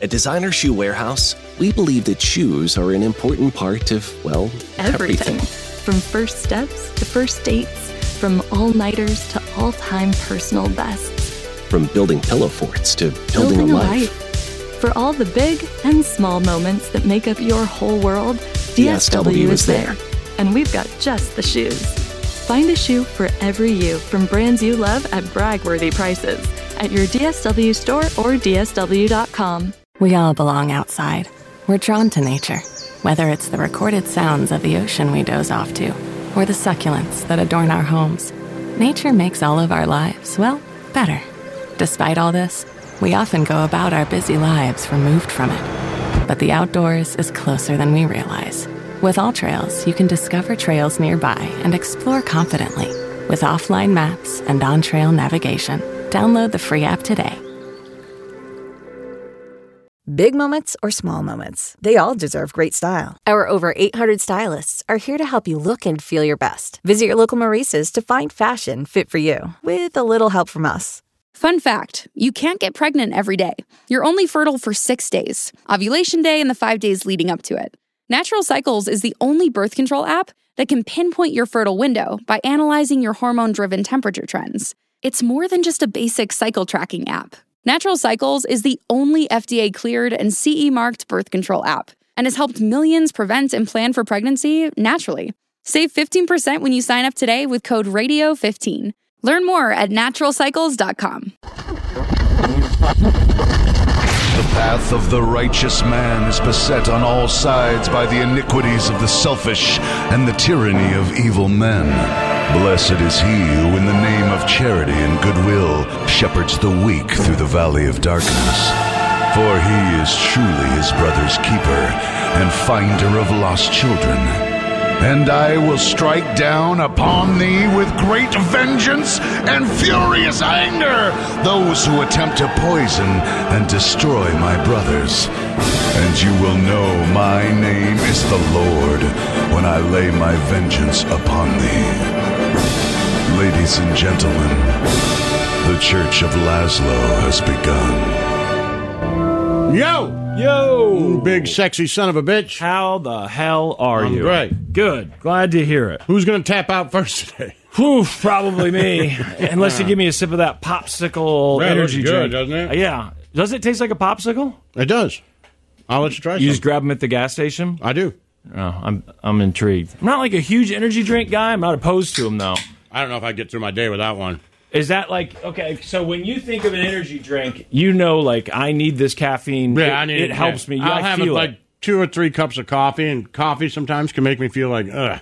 At Designer Shoe Warehouse, we believe that shoes are an important part of, well, everything. From first steps to first dates, from all-nighters to all-time personal bests. From building pillow forts to building a life. For all the big and small moments that make up your whole world, DSW is there. And we've got just the shoes. Find a shoe for every you from brands you love at brag-worthy prices at your DSW store or DSW.com. We all belong outside. We're drawn to nature, whether it's the recorded sounds of the ocean we doze off to, or the succulents that adorn our homes. Nature makes all of our lives, well, better. Despite all this, we often go about our busy lives removed from it. But the outdoors is closer than we realize. With AllTrails, you can discover trails nearby and explore confidently with offline maps and on-trail navigation. Download the free app today. Big moments or small moments, they all deserve great style. Our over 800 stylists are here to help you look and feel your best. Visit your local Maurice's to find fashion fit for you, with a little help from us. Fun fact, you can't get pregnant every day. You're only fertile for 6 days, ovulation day and the 5 days leading up to it. Natural Cycles is the only birth control app that can pinpoint your fertile window by analyzing your hormone-driven temperature trends. It's more than just a basic cycle tracking app. Natural Cycles is the only FDA-cleared and CE-marked birth control app and has helped millions prevent and plan for pregnancy naturally. Save 15% when you sign up today with code RADIO15. Learn more at naturalcycles.com. The path of the righteous man is beset on all sides by the iniquities of the selfish and the tyranny of evil men. Blessed is he who in the name of charity and goodwill shepherds the weak through the valley of darkness. For he is truly his brother's keeper and finder of lost children. And I will strike down upon thee with great vengeance and furious anger those who attempt to poison and destroy my brothers. And you will know my name is the Lord when I lay my vengeance upon thee. Ladies and gentlemen, the Church of Laszlo has begun. Yo! Yo! Big sexy son of a bitch. How the hell are you? Great. Good. Glad to hear it. Who's going to tap out first today? Whew, probably me. Unless you give me a sip of that popsicle energy good, drink. Doesn't it? Yeah. Does it taste like a popsicle? It does. I'll let you try some. You just grab them at the gas station? I do. Oh, I'm intrigued. I'm not like a huge energy drink guy. I'm not opposed to them, though. I don't know if I get through my day without one. Is that like, okay, so when you think of an energy drink, you know, like, I need this caffeine. Yeah, I need it. It helps me. I'll have like 2 or 3 cups of coffee, and coffee sometimes can make me feel like, ugh.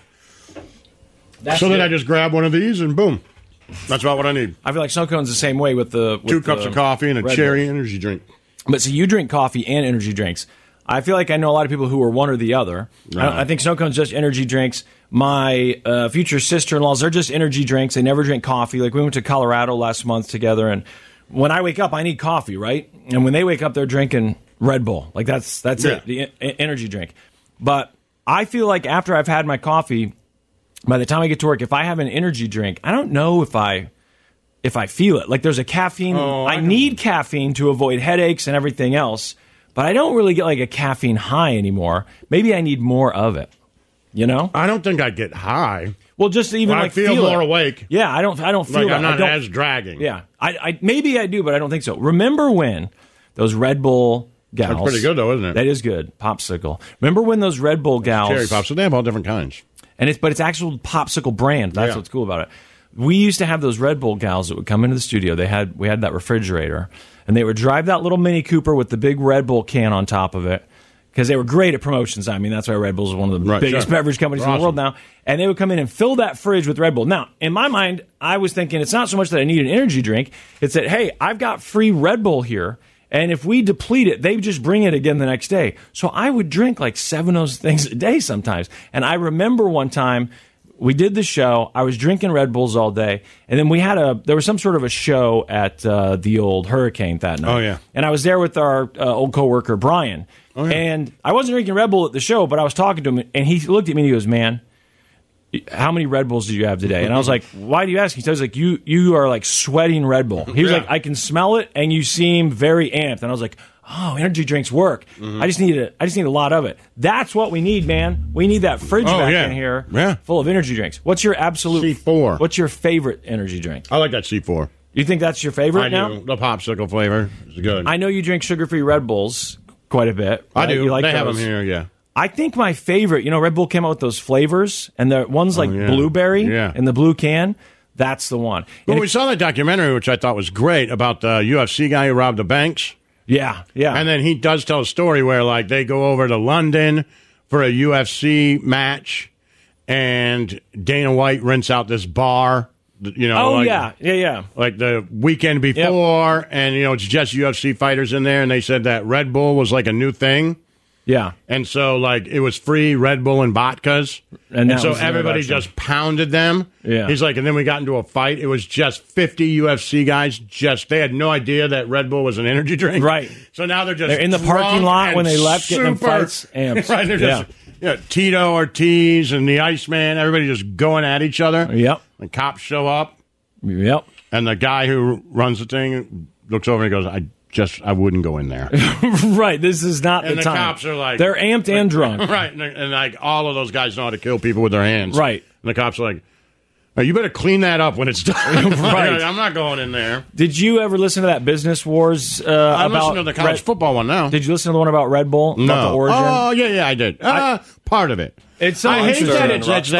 Then I just grab one of these, and boom. That's about what I need. I feel like Snow Cone's the same way with the... 2 cups of coffee and a cherry energy drink. But see, you drink coffee and energy drinks. I feel like I know a lot of people who are one or the other. Right. I think Snow Cone's just energy drinks. My future sister-in-laws, they're just energy drinks. They never drink coffee. Like, we went to Colorado last month together, and when I wake up, I need coffee, right? And when they wake up, they're drinking Red Bull. Like, that's it, the energy drink. But I feel like after I've had my coffee, by the time I get to work, if I have an energy drink, I don't know if I feel it. Like, there's a caffeine. I need caffeine to avoid headaches and everything else, but I don't really get like a caffeine high anymore. Maybe I need more of it. You know? I don't think I get high. Well, just even I like feel more awake. Yeah, I don't feel like that. I'm not as dragging. Yeah, I maybe I do, but I don't think so. Remember when those Red Bull gals? That's pretty good, though, isn't it? That is good. Popsicle. Remember when those Red Bull gals? Cherry popsicle. They have all different kinds. But it's actual popsicle brand. That's what's cool about it. We used to have those Red Bull gals that would come into the studio. We had that refrigerator, and they would drive that little Mini Cooper with the big Red Bull can on top of it. Because they were great at promotions. I mean, that's why Red Bull is one of the biggest beverage companies in the world now. And they would come in and fill that fridge with Red Bull. Now, in my mind, I was thinking it's not so much that I need an energy drink. It's that, hey, I've got free Red Bull here. And if we deplete it, they just bring it again the next day. So I would drink like 7 of those things a day sometimes. And I remember one time we did the show. I was drinking Red Bulls all day. And then there was some sort of a show at the old Hurricane that night. Oh, yeah. And I was there with our old coworker, Brian. Oh, yeah. And I wasn't drinking Red Bull at the show, but I was talking to him, and he looked at me and he goes, "Man, how many Red Bulls did you have today?" And I was like, "Why do you ask?" He says, "Like you are like sweating Red Bull." He was like, "I can smell it, and you seem very amped." And I was like, oh, energy drinks work. I just need a lot of it. That's what we need, man. We need that fridge back in here full of energy drinks. What's your absolute C4? What's your favorite energy drink? I like that C4. You think that's your favorite now? I do. The popsicle flavor is good. I know you drink sugar-free Red Bulls quite a bit. Right? I do. You like they those. have them here, yeah. I think my favorite, Red Bull came out with those flavors, and the one's like blueberry in the blue can. That's the one. Well, we saw that documentary, which I thought was great, about the UFC guy who robbed the banks. Yeah. And then he does tell a story where, like, they go over to London for a UFC match, and Dana White rents out this bar. Yeah. Like the weekend before, and, it's just UFC fighters in there, and they said that Red Bull was like a new thing. Yeah. And so, like, it was free Red Bull and vodkas. And so everybody just pounded them. Yeah. He's like, and then we got into a fight. It was just 50 UFC guys. They had no idea that Red Bull was an energy drink. Right. So now they're in the parking lot when they left, getting them fights. Right. They're just, Tito Ortiz and the Iceman, everybody just going at each other. Yep. The cops show up. Yep. And the guy who runs the thing looks over and goes, I wouldn't go in there. Right. This is not the time. And the cops are like... They're amped and drunk. Right. And like all of those guys know how to kill people with their hands. Right. And the cops are like, oh, you better clean that up when it's done. Right. I'm not going in there. Did you ever listen to that Business Wars I'm listening to the college football one now. Did you listen to the one about Red Bull? No. About the origin? Oh, yeah, I did. Part of it. It's so I hate that interesting.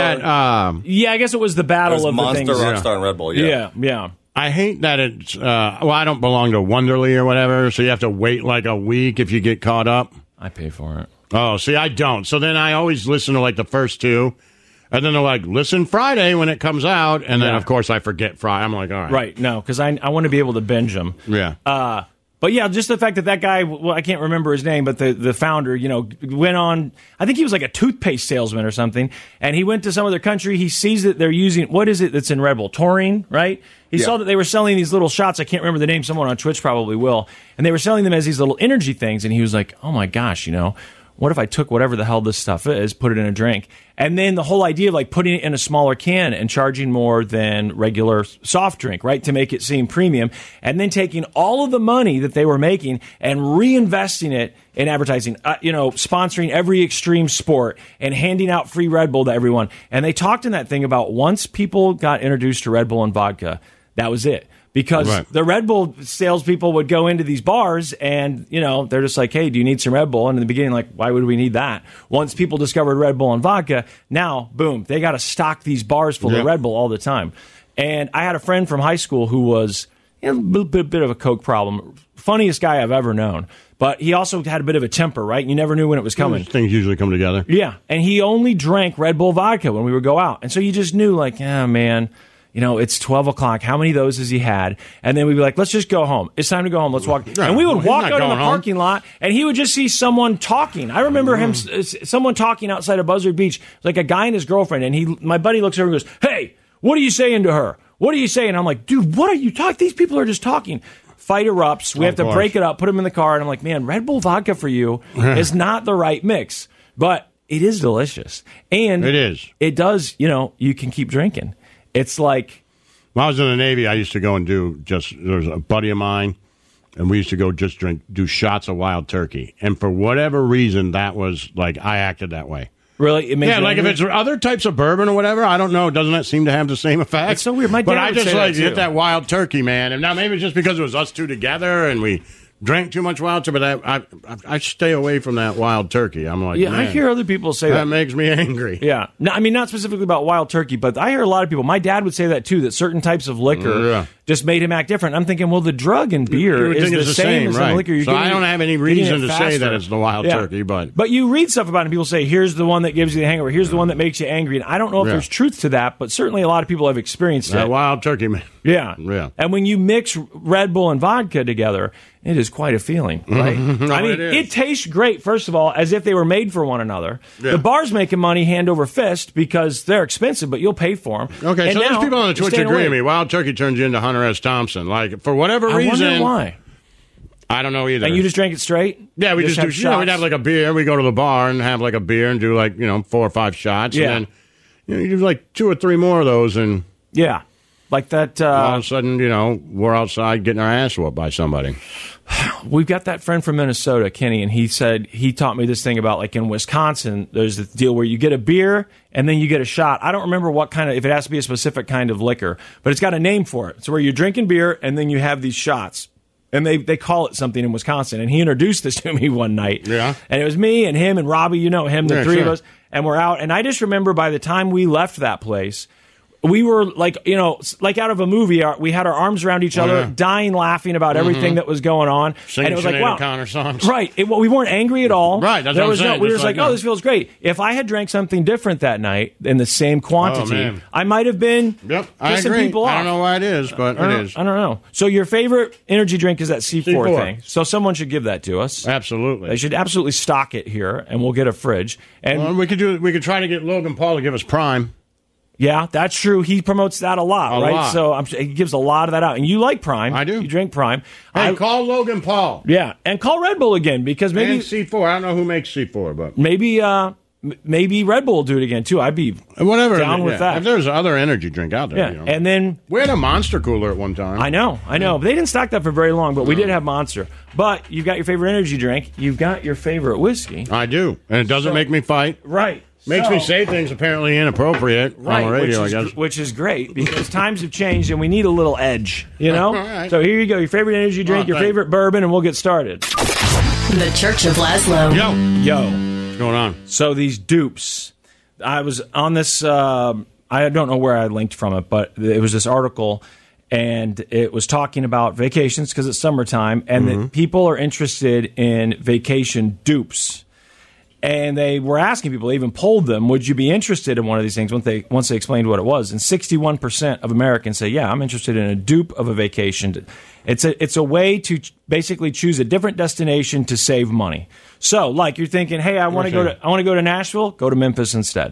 I guess it was the battle of Monster, the things. Rockstar, and Red Bull, Yeah. I hate that it's, I don't belong to Wonderly or whatever, so you have to wait like a week if you get caught up. I pay for it. Oh, see, I don't. So then I always listen to like the first two, and then they're like, listen Friday when it comes out, and then, of course, I forget Friday. I'm like, all right. Right, no, because I want to be able to binge them. Yeah. But yeah, just the fact that guy, well, I can't remember his name, but the founder, went on, I think he was like a toothpaste salesman or something, and he went to some other country, he sees that they're using, what is it that's in Red Bull? Taurine, right? He saw that they were selling these little shots, I can't remember the name, someone on Twitch probably will, and they were selling them as these little energy things, and he was like, oh my gosh, what if I took whatever the hell this stuff is, put it in a drink? And then the whole idea of like putting it in a smaller can and charging more than regular soft drink, right, to make it seem premium, and then taking all of the money that they were making and reinvesting it in advertising, sponsoring every extreme sport and handing out free Red Bull to everyone. And they talked in that thing about once people got introduced to Red Bull and vodka, that was it. Because the Red Bull salespeople would go into these bars and, they're just like, hey, do you need some Red Bull? And in the beginning, like, why would we need that? Once people discovered Red Bull and vodka, now, boom, they got to stock these bars full of Red Bull all the time. And I had a friend from high school who was a bit of a coke problem. Funniest guy I've ever known. But he also had a bit of a temper, right? You never knew when it was coming. Things usually come together. Yeah. And he only drank Red Bull vodka when we would go out. And so you just knew, like, man... it's 12 o'clock. How many of those has he had? And then we'd be like, let's just go home. It's time to go home. Let's walk. And we would walk out in the parking lot, and he would just see someone talking. I remember someone talking outside of Buzzard Beach, like a guy and his girlfriend. And my buddy looks over and goes, hey, what are you saying to her? What are you saying? I'm like, dude, what are you talking? These people are just talking. Fight erupts. We have to break it up, put them in the car. And I'm like, man, Red Bull vodka for you is not the right mix. But it is delicious. And it is. It does, you can keep drinking. It's like... When I was in the Navy, I used to go and there was a buddy of mine, and we used to go do shots of wild turkey. And for whatever reason, that was like, I acted that way. Really? It makes like angry? if it's other types of bourbon or whatever, I don't know. Doesn't that seem to have the same effect? It's so weird. My dad but I just would say hit that wild turkey, man. And now maybe it's just because it was us two together and we drank too much wild turkey, but I stay away from that wild turkey. I'm like, I hear other people say that. That makes me angry. Yeah. No, I mean, not specifically about wild turkey, but I hear a lot of people. My dad would say that too, that certain types of liquor just made him act different. I'm thinking, well, the drug in beer is the same as the liquor. So I don't have any reason to say that it's the wild turkey, but you read stuff about it and people say, here's the one that gives you the hangover, here's the one that makes you angry. And I don't know if there's truth to that, but certainly a lot of people have experienced it. Wild turkey, man. Yeah. And when you mix Red Bull and vodka together, it is quite a feeling, right? I mean, it tastes great, first of all, as if they were made for one another. Yeah. The bar's making money hand over fist because they're expensive, but you'll pay for them. Okay, so there's people on the Twitch agree with me. Wild turkey turns you into Hunter S. Thompson. Like, for whatever reason. I wonder why. I don't know either. And you just drank it straight? Yeah, we just do shots. We'd have like a beer. We go to the bar and have like a beer and do like, 4 or 5 shots. Yeah. And then you do like 2 or 3 more of those and... Yeah. Like that. All of a sudden, we're outside getting our ass whooped by somebody. We've got that friend from Minnesota, Kenny, and he said he taught me this thing about, like, in Wisconsin, there's this deal where you get a beer and then you get a shot. I don't remember what kind of, if it has to be a specific kind of liquor, but it's got a name for it. It's where you're drinking beer and then you have these shots. And they call it something in Wisconsin. And he introduced this to me one night. Yeah. And it was me and him and Robbie, him, the three of us. And we're out. And I just remember by the time we left that place, we were like out of a movie. We had our arms around each other, dying laughing about everything that was going on. Singing and it was like, wow. Connor songs. Right. We weren't angry at all. Right. That's what I'm saying. We were just like, this feels great. If I had drank something different that night in the same quantity, I might have been pissing people off. I don't know why it is, but it is. I don't know. So your favorite energy drink is that C4 thing. So someone should give that to us. Absolutely. They should absolutely stock it here, and we'll get a fridge. And we could try to get Logan Paul to give us Prime. Yeah, that's true. He promotes that a lot. So he gives a lot of that out. And you like Prime. I do. You drink Prime. Hey, call Logan Paul. Yeah, and call Red Bull again, because maybe... And C4. I don't know who makes C4, but... Maybe Red Bull will do it again, too. I'd be down with that. If there's other energy drink out there, And then... We had a Monster cooler at one time. I know. They didn't stock that for very long, but we did have Monster. But you've got your favorite energy drink. You've got your favorite whiskey. I do. And it doesn't make me fight. Right. Makes me say things apparently inappropriate on the radio, I guess. Which is great, because times have changed and we need a little edge, All right. So here you go, your favorite energy drink, your favorite bourbon, and we'll get started. The Church of Laszlo. Yo. What's going on? So these dupes. I was on this, I don't know where I linked from it, but it was this article, and it was talking about vacations because it's summertime, and that people are interested in vacation dupes. And they were asking people, they even polled them, would you be interested in one of these things once they explained what it was? And 61% of Americans say, yeah, I'm interested in a dupe of a vacation. It's a way to basically choose a different destination to save money. So, like, you're thinking, hey, I want to go to Nashville, go to Memphis instead.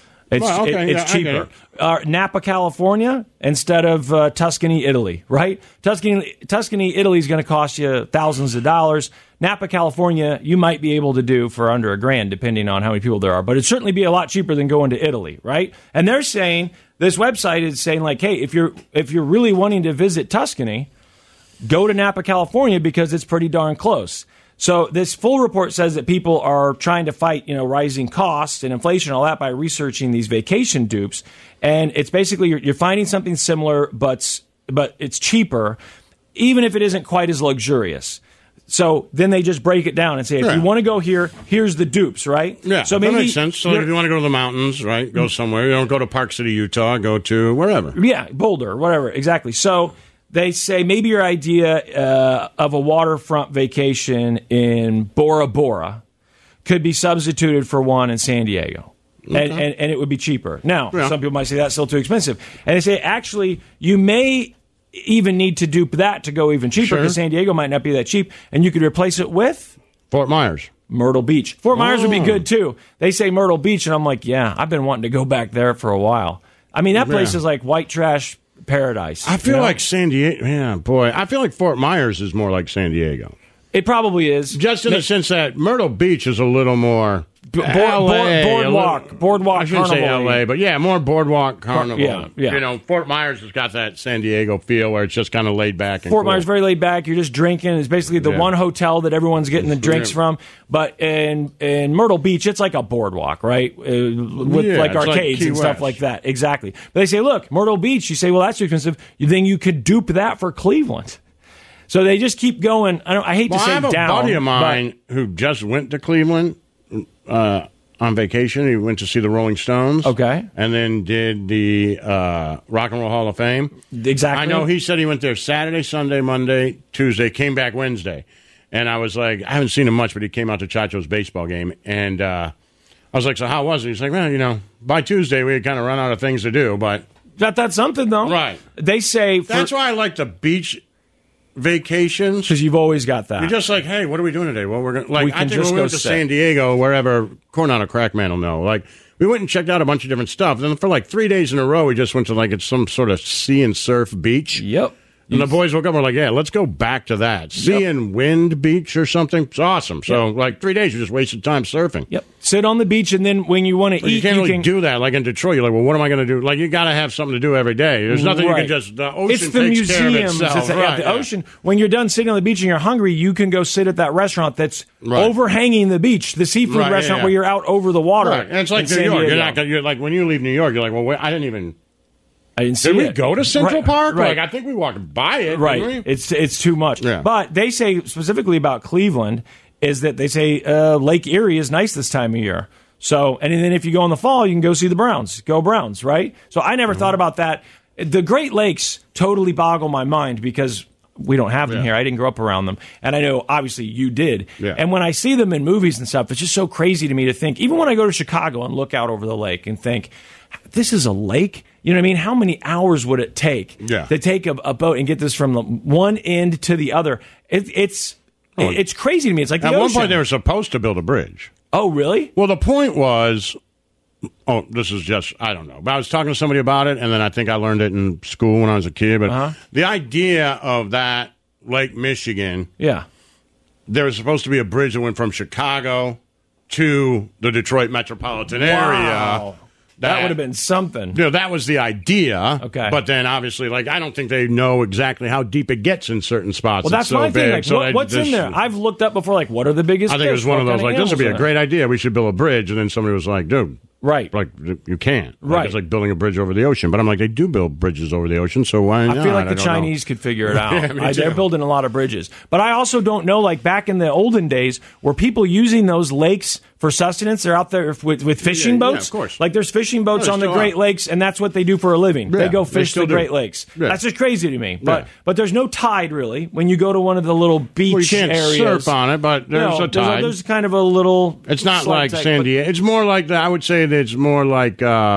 It's cheaper. Napa, California, instead of Tuscany, Italy, right? Tuscany, Italy is going to cost you thousands of dollars. Napa, California, you might be able to do for under $1,000, depending on how many people there are. But it'd certainly be a lot cheaper than going to Italy, right? And they're saying, this website is saying, like, hey, if you're really wanting to visit Tuscany, go to Napa, California, because it's pretty darn close. So this full report says that people are trying to fight, rising costs and inflation and all that by researching these vacation dupes. And it's basically you're finding something similar, but it's cheaper, even if it isn't quite as luxurious. So then they just break it down and say, if you want to go here, here's the dupes, right? Yeah, so maybe, that makes sense. So if you want to go to the mountains, right, go somewhere. You don't go to Park City, Utah. Go to wherever. Yeah, Boulder, whatever, exactly. So they say maybe your idea of a waterfront vacation in Bora Bora could be substituted for one in San Diego. Okay. And it would be cheaper. Now, some people might say that's still too expensive. And they say, actually, you may even need to dupe that to go even cheaper, because San Diego might not be that cheap, and you could replace it with Fort Myers. Myrtle Beach. Fort Myers would be good, too. They say Myrtle Beach, and I'm like, yeah, I've been wanting to go back there for a while. I mean, that place is like white trash paradise. I feel like San Diego. Yeah, boy. I feel like Fort Myers is more like San Diego. It probably is. Just in the sense that Myrtle Beach is a little more boardwalk. I shouldn't say L.A., but more boardwalk carnival. Yeah. Fort Myers has got that San Diego feel where it's just kind of laid back. Fort Myers very laid back. You're just drinking. It's basically the one hotel that everyone's getting the drinks from. But in Myrtle Beach, it's like a boardwalk, right? With like arcades and stuff like that. Exactly. But they say, look, Myrtle Beach. You say, well, that's too expensive. Then you could dupe that for Cleveland. So they just keep going. I hate to say down. I have a buddy of mine who just went to Cleveland on vacation. He went to see the Rolling Stones. Okay. And then did the Rock and Roll Hall of Fame. Exactly. I know he said he went there Saturday, Sunday, Monday, Tuesday, came back Wednesday. And I was like, I haven't seen him much, but he came out to Chacho's baseball game. And I was like, so how was it? He's like, well, by Tuesday we had kind of run out of things to do, but... That's something, though. Right. They say... That's why I like the beach vacations, because you've always got that. You're just like, hey, what are we doing today? Well, we're gonna I think we went to San Diego, wherever. Coronado Crackman will know. Like, we went and checked out a bunch of different stuff. Then for like 3 days in a row, we just went to like some sort of sea and surf beach. Yep. And the boys woke up and were like, yeah, let's go back to that. Sea and Wind Beach or something. It's awesome. So, like, 3 days, you just wasted time surfing. Yep. Sit on the beach, and then when you want to eat, you can't really do that. Like in Detroit, you're like, well, what am I going to do? Like, you got to have something to do every day. There's nothing you can just, the ocean it's the takes care of museums. itself. The ocean. When you're done sitting on the beach and you're hungry, you can go sit at that restaurant that's overhanging the beach, the seafood restaurant where you're out over the water. Right. And it's like New York. You're like, when you leave New York, you're like, well, I didn't see it. Did we go to Central Park? Right. Like, I think we walked by it. Right. Didn't we? It's too much. Yeah. But they say specifically about Cleveland is that they say Lake Erie is nice this time of year. So, and then if you go in the fall, you can go see the Browns. Go Browns, right? So I never thought about that. The Great Lakes totally boggle my mind because we don't have them here. I didn't grow up around them. And I know, obviously, you did. Yeah. And when I see them in movies and stuff, it's just so crazy to me to think, even when I go to Chicago and look out over the lake and think, this is a lake? You know what I mean? How many hours would it take to take a boat and get this from the one end to the other? It's crazy to me. It's like the At ocean. one point, they were supposed to build a bridge. Oh, really? Well, the point was, this is just, I don't know. But I was talking to somebody about it, and then I think I learned it in school when I was a kid. But the idea of that Lake Michigan, there was supposed to be a bridge that went from Chicago to the Detroit metropolitan area. That would have been something. You know, that was the idea. Okay. But then, obviously, like, I don't think they know exactly how deep it gets in certain spots. Well, that's it's so my thing. big. Like, what's in there? I've looked up before, like, what are the biggest I think it was one of those, like, this would be a great idea. We should build a bridge. And then somebody was like, dude. Right. Like, you can't. Like, right. It's like building a bridge over the ocean. But I'm like, they do build bridges over the ocean, so why not? I feel like the Chinese could figure it out. Yeah, They're building a lot of bridges. But I also don't know, like, back in the olden days, were people using those lakes for sustenance? They're out there with fishing boats? Yeah, of course. Like, there's fishing boats on the Great Lakes, and that's what they do for a living. They go fish the Great Lakes. Yeah. That's just crazy to me. But there's no tide, really, when you go to one of the little beach you can't areas. surf on it, but there's a tide. There's kind of a little... It's not like San Diego. It's more like, I would say that it's more like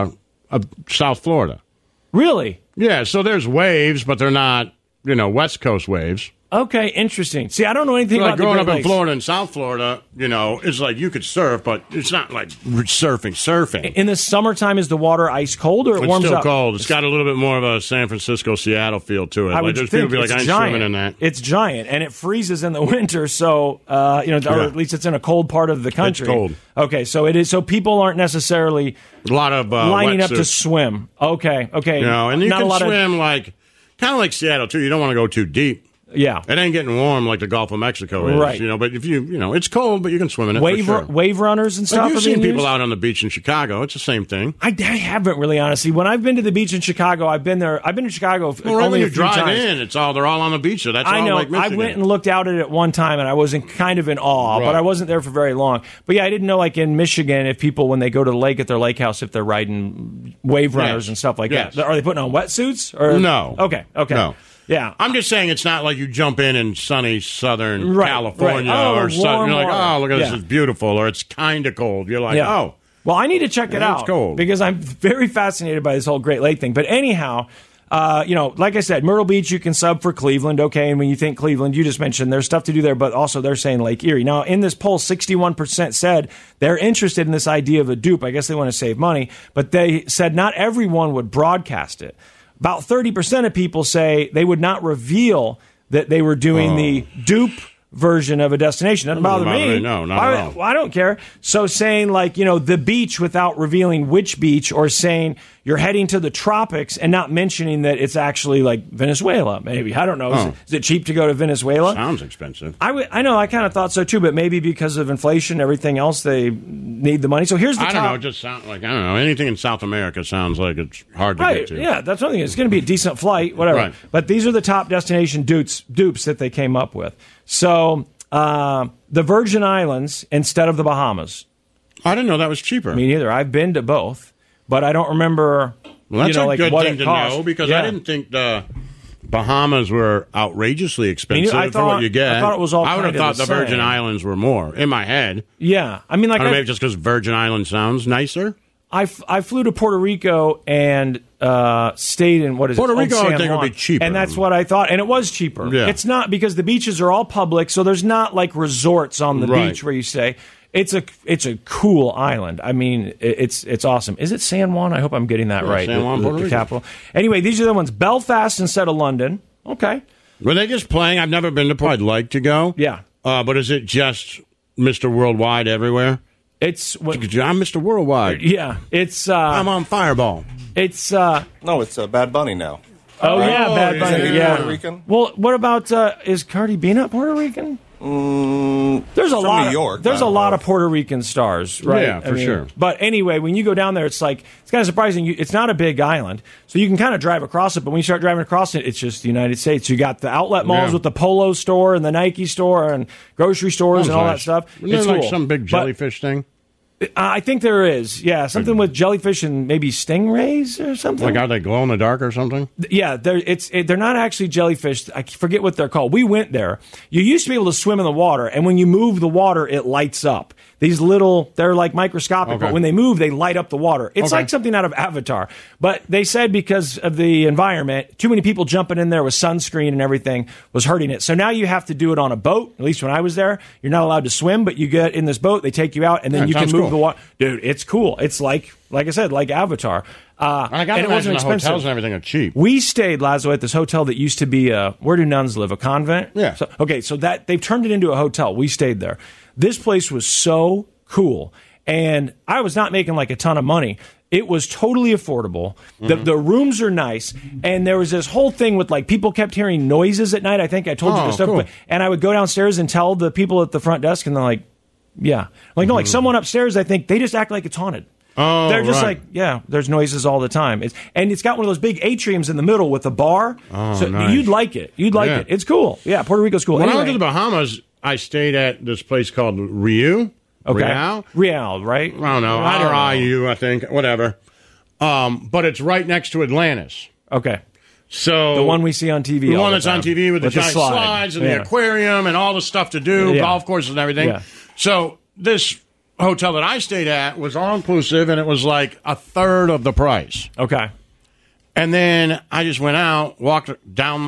South Florida. Really? Yeah, so there's waves, but they're not, West Coast waves. Okay, interesting. See, I don't know anything about growing the up Great in Lakes. Florida and South Florida, it's like you could surf, but it's not like surfing. In the summertime, is the water ice cold or it warms still up? Cold. It's got a little bit more of a San Francisco, Seattle feel to it. I would there's think people be like, it's I'm giant. swimming in that. It's giant, and it freezes in the winter. So, or at least it's in a cold part of the country. It's cold. Okay, so it is. So people aren't necessarily a lot of lining up to wetsuits. swim. Okay. And you not can a lot swim kind of like Seattle too. You don't want to go too deep. Yeah. It ain't getting warm like the Gulf of Mexico is. Right. But if it's cold, but you can swim in it. Wave runners and stuff. You've seen people out on the beach in Chicago. It's the same thing. I haven't really, honestly. When I've been to the beach in Chicago, I've been there. I've been to Chicago only a few drive times. in, they're all on the beach. So that's all like Michigan. I went and looked out at it one time, and I was kind of in awe, but I wasn't there for very long. But yeah, I didn't know, like in Michigan, if people, when they go to the lake at their lake house, if they're riding wave runners and stuff like that. Are they putting on wetsuits? Or? No. Okay. No. Yeah. I'm just saying it's not like you jump in sunny Southern California or something. You're like, oh, look at this, it's beautiful, or it's kind of cold. You're like, oh. Well, I need to check it out. It's cold. Because I'm very fascinated by this whole Great Lake thing. But anyhow, like I said, Myrtle Beach, you can sub for Cleveland. Okay, and when you think Cleveland, you just mentioned there's stuff to do there, but also they're saying Lake Erie. Now, in this poll, 61% said they're interested in this idea of a dupe. I guess they want to save money, but they said not everyone would broadcast it. About 30% of people say they would not reveal that they were doing the dupe version of a destination. Doesn't bother me. No, not at all. I don't care. So saying the beach without revealing which beach, or saying you're heading to the tropics and not mentioning that it's actually like Venezuela, maybe. I don't know. Is it cheap to go to Venezuela? Sounds expensive. I know. I kind of thought so too, but maybe because of inflation, everything else, they need the money. So here's the top. I don't know. It just sounds like, anything in South America sounds like it's hard to get to. Yeah, that's one thing. It's going to be a decent flight, whatever. Right. But these are the top destination dupes that they came up with. So the Virgin Islands instead of the Bahamas. I didn't know that was cheaper. Me neither. I've been to both, but I don't remember. Well, that's a good what thing it to cost. know, because I didn't think the Bahamas were outrageously expensive for what you get. I thought it was all I would have kind of thought the the Virgin same. Islands were more in my head. Yeah, I mean, like I don't know, maybe just because Virgin Islands sounds nicer. I flew to Puerto Rico and stayed in Puerto Rico, San I think, Juan. would be cheaper. And that's what I thought. And it was cheaper. Yeah. It's not, because the beaches are all public, so there's not like resorts on the beach where you stay. It's a cool island. I mean, it's awesome. Is it San Juan? I hope I'm getting that right. San Juan, Puerto the Rico. capital. Anyway, these are the ones. Belfast instead of London. Okay. Were they just playing? I've never been to Puerto. I'd like to go. Yeah. But is it just Mr. Worldwide everywhere? I'm Mr. Worldwide. Yeah. It's. I'm on Fireball. It's. No, it's Bad Bunny now. Oh, yeah, Bad Bunny. Yeah. Puerto Rican? Well, what about, is Cardi B not Puerto Rican? There's a lot. New York. There's a lot of Puerto Rican stars, right? Yeah, for sure. But anyway, when you go down there, it's kind of surprising. It's not a big island, so you can kind of drive across it. But when you start driving across it, it's just the United States. You got the outlet malls with the Polo store and the Nike store and grocery stores and all that stuff. It's like some big jellyfish thing. I think there is, something with jellyfish and maybe stingrays or something. Like, are they glow in the dark or something? Yeah, they're not actually jellyfish. I forget what they're called. We went there. You used to be able to swim in the water, and when you move the water, it lights up. These they're like microscopic, but when they move, they light up the water. It's like something out of Avatar. But they said because of the environment, too many people jumping in there with sunscreen and everything was hurting it. So now you have to do it on a boat. At least when I was there, you're not allowed to swim, but you get in this boat, they take you out, and then you can move the water. Dude, it's cool. It's like I said, like Avatar. I got to imagine the hotels and everything are cheap. We stayed, Lazo, at this hotel that used to be where do nuns live? A convent? Yeah. So that they've turned it into a hotel. We stayed there. This place was so cool, and I was not making like a ton of money. It was totally affordable. The rooms are nice, and there was this whole thing with like people kept hearing noises at night. I think I told you this stuff, cool. And I would go downstairs and tell the people at the front desk, and they're like, "Yeah, like no, like someone upstairs." I think they just act like it's haunted. Oh, they're just like, yeah, there's noises all the time. It's got one of those big atriums in the middle with a bar. Oh, so nice. You'd like it. You'd like it. It's cool. Yeah, Puerto Rico's cool. When Anyway, I went to the Bahamas, I stayed at this place called Riu. Okay. Real, right? I don't know. R-I-U, I think. Whatever. But it's right next to Atlantis. Okay. So the one we see on TV. The one that's on TV with the giant slides and the aquarium and all the stuff to do, golf courses and everything. Yeah. So this hotel that I stayed at was all-inclusive, and it was like a third of the price. Okay. And then I just went out, walked down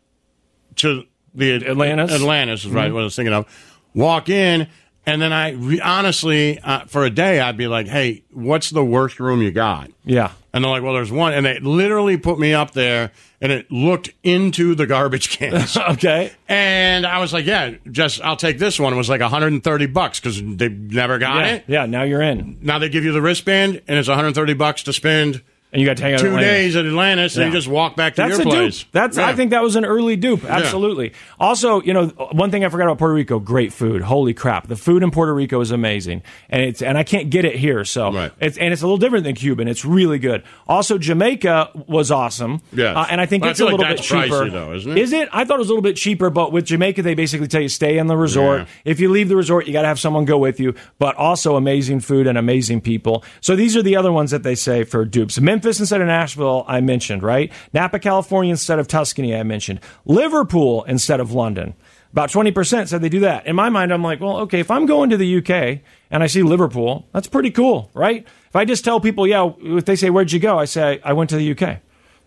to the Atlantis is right what I was thinking of. Walk in, and then I honestly, for a day, I'd be like, hey, what's the worst room you got? Yeah. And they're like, well, there's one. And they literally put me up there, and it looked into the garbage cans. Okay. And I was like, yeah, I'll take this one. It was like $130 because they never got it. Yeah, now you're in. Now they give you the wristband, and it's $130 to spend. And you got to hang out 2 days at Atlantis, and you just walk back to your place. Dupe. I think that was an early dupe. Absolutely. Yeah. Also, one thing I forgot about Puerto Rico: great food. Holy crap, the food in Puerto Rico is amazing, and I can't get it here. So it's a little different than Cuban. It's really good. Also, Jamaica was awesome. Yeah, and I think it's a little bit cheaper. Pricey, though, isn't it? Is it? I thought it was a little bit cheaper, but with Jamaica, they basically tell you stay in the resort. Yeah. If you leave the resort, you got to have someone go with you. But also amazing food and amazing people. So these are the other ones that they say for dupes: Memphis instead of Nashville, I mentioned, right? Napa, California instead of Tuscany, I mentioned. Liverpool instead of London. About 20% said they do that. In my mind, I'm like, well, okay, if I'm going to the UK and I see Liverpool, that's pretty cool, right? If I just tell people, if they say, where'd you go? I say, I went to the UK.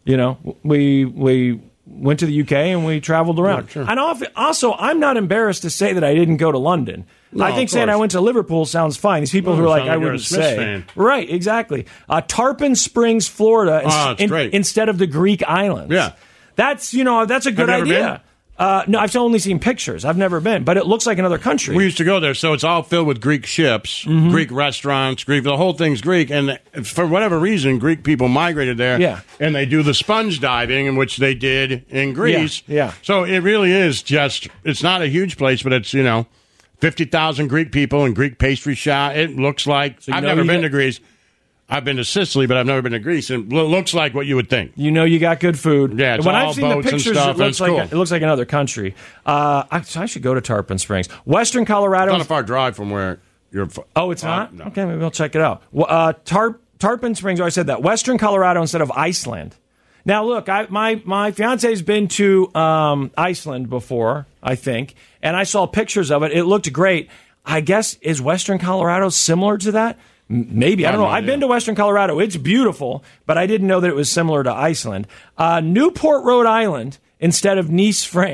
We went to the UK and we traveled around. Yeah, sure. And also, I'm not embarrassed to say that I didn't go to London. No, I think saying I went to Liverpool sounds fine. These people who are like, I wouldn't say. Fan. Right, exactly. Tarpon Springs, Florida, instead of the Greek islands. Yeah. That's a good idea. No, I've only seen pictures. I've never been, but it looks like another country. We used to go there, so it's all filled with Greek ships, Greek restaurants, the whole thing's Greek. And for whatever reason, Greek people migrated there. Yeah. And they do the sponge diving, in which they did in Greece. Yeah. So it really is it's not a huge place, but it's, 50,000 Greek people and Greek pastry shop. It looks like, I've never been to Greece. I've been to Sicily, but I've never been to Greece. And it looks like what you would think. You got good food. Yeah, it's when all I've seen the boats pictures, and stuff. It looks like another country. I should go to Tarpon Springs. Western Colorado. It's not a far drive from where you're. Oh, it's not? No. Okay, maybe we'll check it out. Tarpon Springs, I said that. Western Colorado instead of Iceland. Now, look, my fiance's been to Iceland before, I think, and I saw pictures of it. It looked great. I guess, is Western Colorado similar to that? Maybe. I don't know. I've been to Western Colorado. It's beautiful, but I didn't know that it was similar to Iceland. Newport, Rhode Island instead of Nice, France.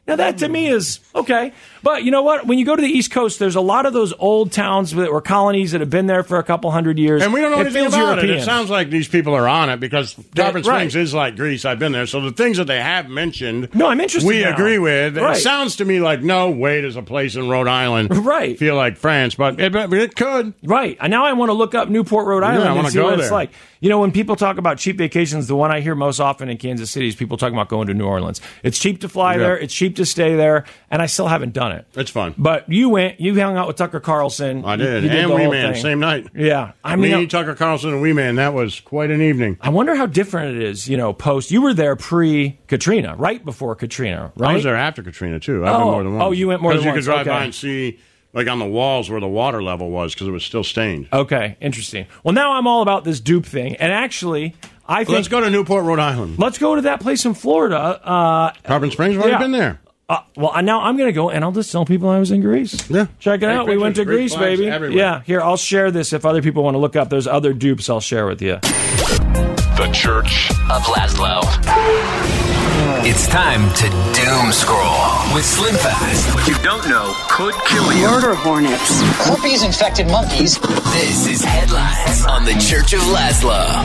Now, that to me is okay. But you know what? When you go to the East Coast, there's a lot of those old towns that were colonies that have been there for a couple hundred years. And we don't know anything about European. it. It sounds like these people are on it because Tarpon Springs is like Greece. I've been there. So the things that they have mentioned, no, I'm interested we now. agree with. Right. It sounds to me like, no way does a place in Rhode Island feel like France, but it could. Right. And now I want to look up Newport, Rhode Island I want and to see go what there. it's like. You know, when people talk about cheap vacations, the one I hear most often in Kansas City is people talking about going to New Orleans. It's cheap to fly there. It's cheap to stay there. And I still haven't done it. It's fun. But you went. You hung out with Tucker Carlson. I did. You and the Wee whole Man, thing. same night. Yeah. I mean, Tucker Carlson, and Wee Man, that was quite an evening. I wonder how different it is, post. You were there pre-Katrina, right before Katrina, right? I was there after Katrina, too. I've been more than once. Oh, you went more than once. Because you could drive by and see, like, on the walls where the water level was because it was still stained. Okay, interesting. Well, now I'm all about this dupe thing. And actually, I think... Let's go to Newport, Rhode Island. Let's go to that place in Florida. Tarpon Springs, we've already been there. Well, now I'm going to go, and I'll just tell people I was in Greece. Yeah. Check it out. We went to Greece, baby. Everywhere. Yeah, here, I'll share this if other people want to look up. There's other dupes I'll share with you. The Church of Laszlo. It's time to doom scroll with Slim Fast. What you don't know could kill you. Murder hornets. Herpes-infected monkeys. This is Headlines on the Church of Laszlo.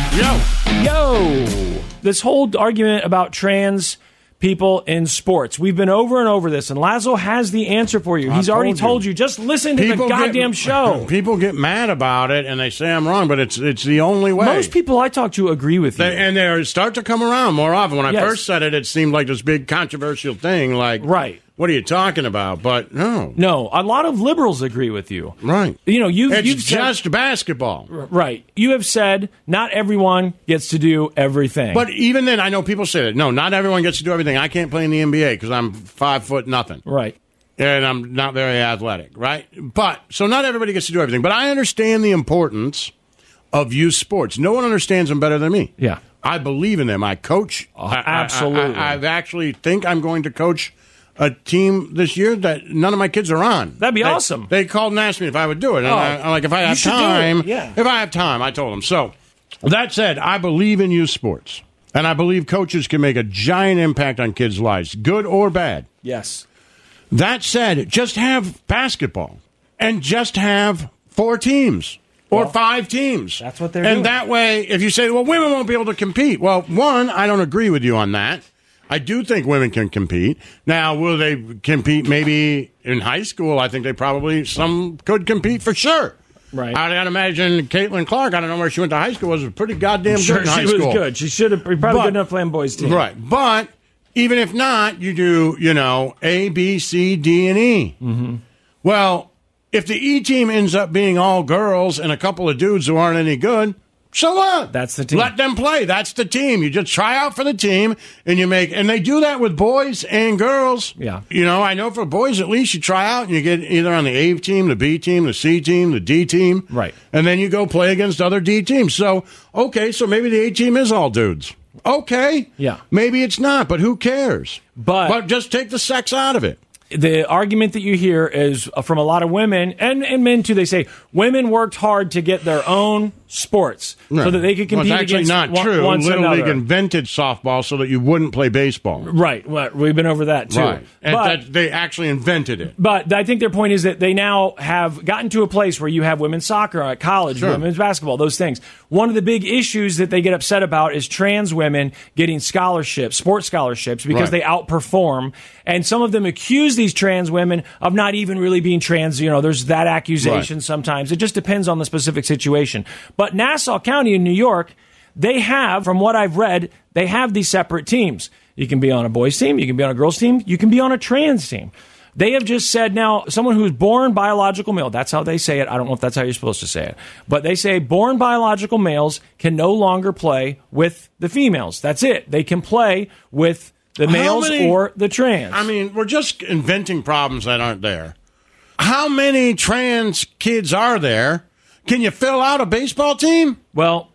Yo! This whole argument about trans people in sports. We've been over and over this, and Laszlo has the answer for you. He's already told you. Just listen to the goddamn show. People get mad about it, and they say I'm wrong, but it's the only way. Most people I talk to agree with you. And they start to come around more often. When I first said it, it seemed like this big controversial thing, like, what are you talking about? But no. No, a lot of liberals agree with you. Right. You've just basketball. Right. You have said not everyone gets to do everything. But even then, I know people say that. No, not everyone gets to do everything. I can't play in the NBA because I'm 5'0". Right. And I'm not very athletic, right? But, so not everybody gets to do everything. But I understand the importance of youth sports. No one understands them better than me. Yeah. I believe in them. I coach. Absolutely. I actually think I'm going to coach a team this year that none of my kids are on. That'd be awesome. They called and asked me if I would do it. And I'm like, if I have time, if I have time, I told them. So, that said, I believe in youth sports. And I believe coaches can make a giant impact on kids' lives, good or bad. Yes. That said, just have basketball and just have 4 teams or 5 teams. That's what they're doing. And that way, if you say, well, women won't be able to compete. Well, one, I don't agree with you on that. I do think women can compete. Now, will they compete maybe in high school? I think some could compete for sure. Right. I'd imagine Caitlin Clark, I don't know where she went to high school, was pretty goddamn good in high school. She was good. She should have probably good enough playing boys' team. Right. But even if not, you do, A, B, C, D, and E. Mm-hmm. Well, if the E team ends up being all girls and a couple of dudes who aren't any good, so what? That's the team. Let them play. That's the team. You just try out for the team, and and they do that with boys and girls. Yeah. I know for boys, at least you try out and you get either on the A team, the B team, the C team, the D team. Right. And then you go play against other D teams. So, so maybe the A team is all dudes. Okay. Yeah. Maybe it's not, but who cares? But just take the sex out of it. The argument that you hear is from a lot of women and men too. They say women worked hard to get their own sports so that they could compete well, it's actually against not true. Little another. League invented softball so that you wouldn't play baseball. Right. Well, we've been over that too. Right. And they actually invented it. But I think their point is that they now have gotten to a place where you have women's soccer at college, women's basketball, those things. One of the big issues that they get upset about is trans women getting scholarships, sports scholarships, because they outperform. And some of them accuse these trans women of not even really being trans. There's that accusation sometimes. It just depends on the specific situation. But Nassau County in New York, they have, from what I've read, they have these separate teams. You can be on a boys team, you can be on a girls team, you can be on a trans team. They have just said now, someone who's born biological male, that's how they say it. I don't know if that's how you're supposed to say it. But they say born biological males can no longer play with the females. That's it. They can play with the males or the trans. I mean, we're just inventing problems that aren't there. How many trans kids are there? Can you fill out a baseball team? Well,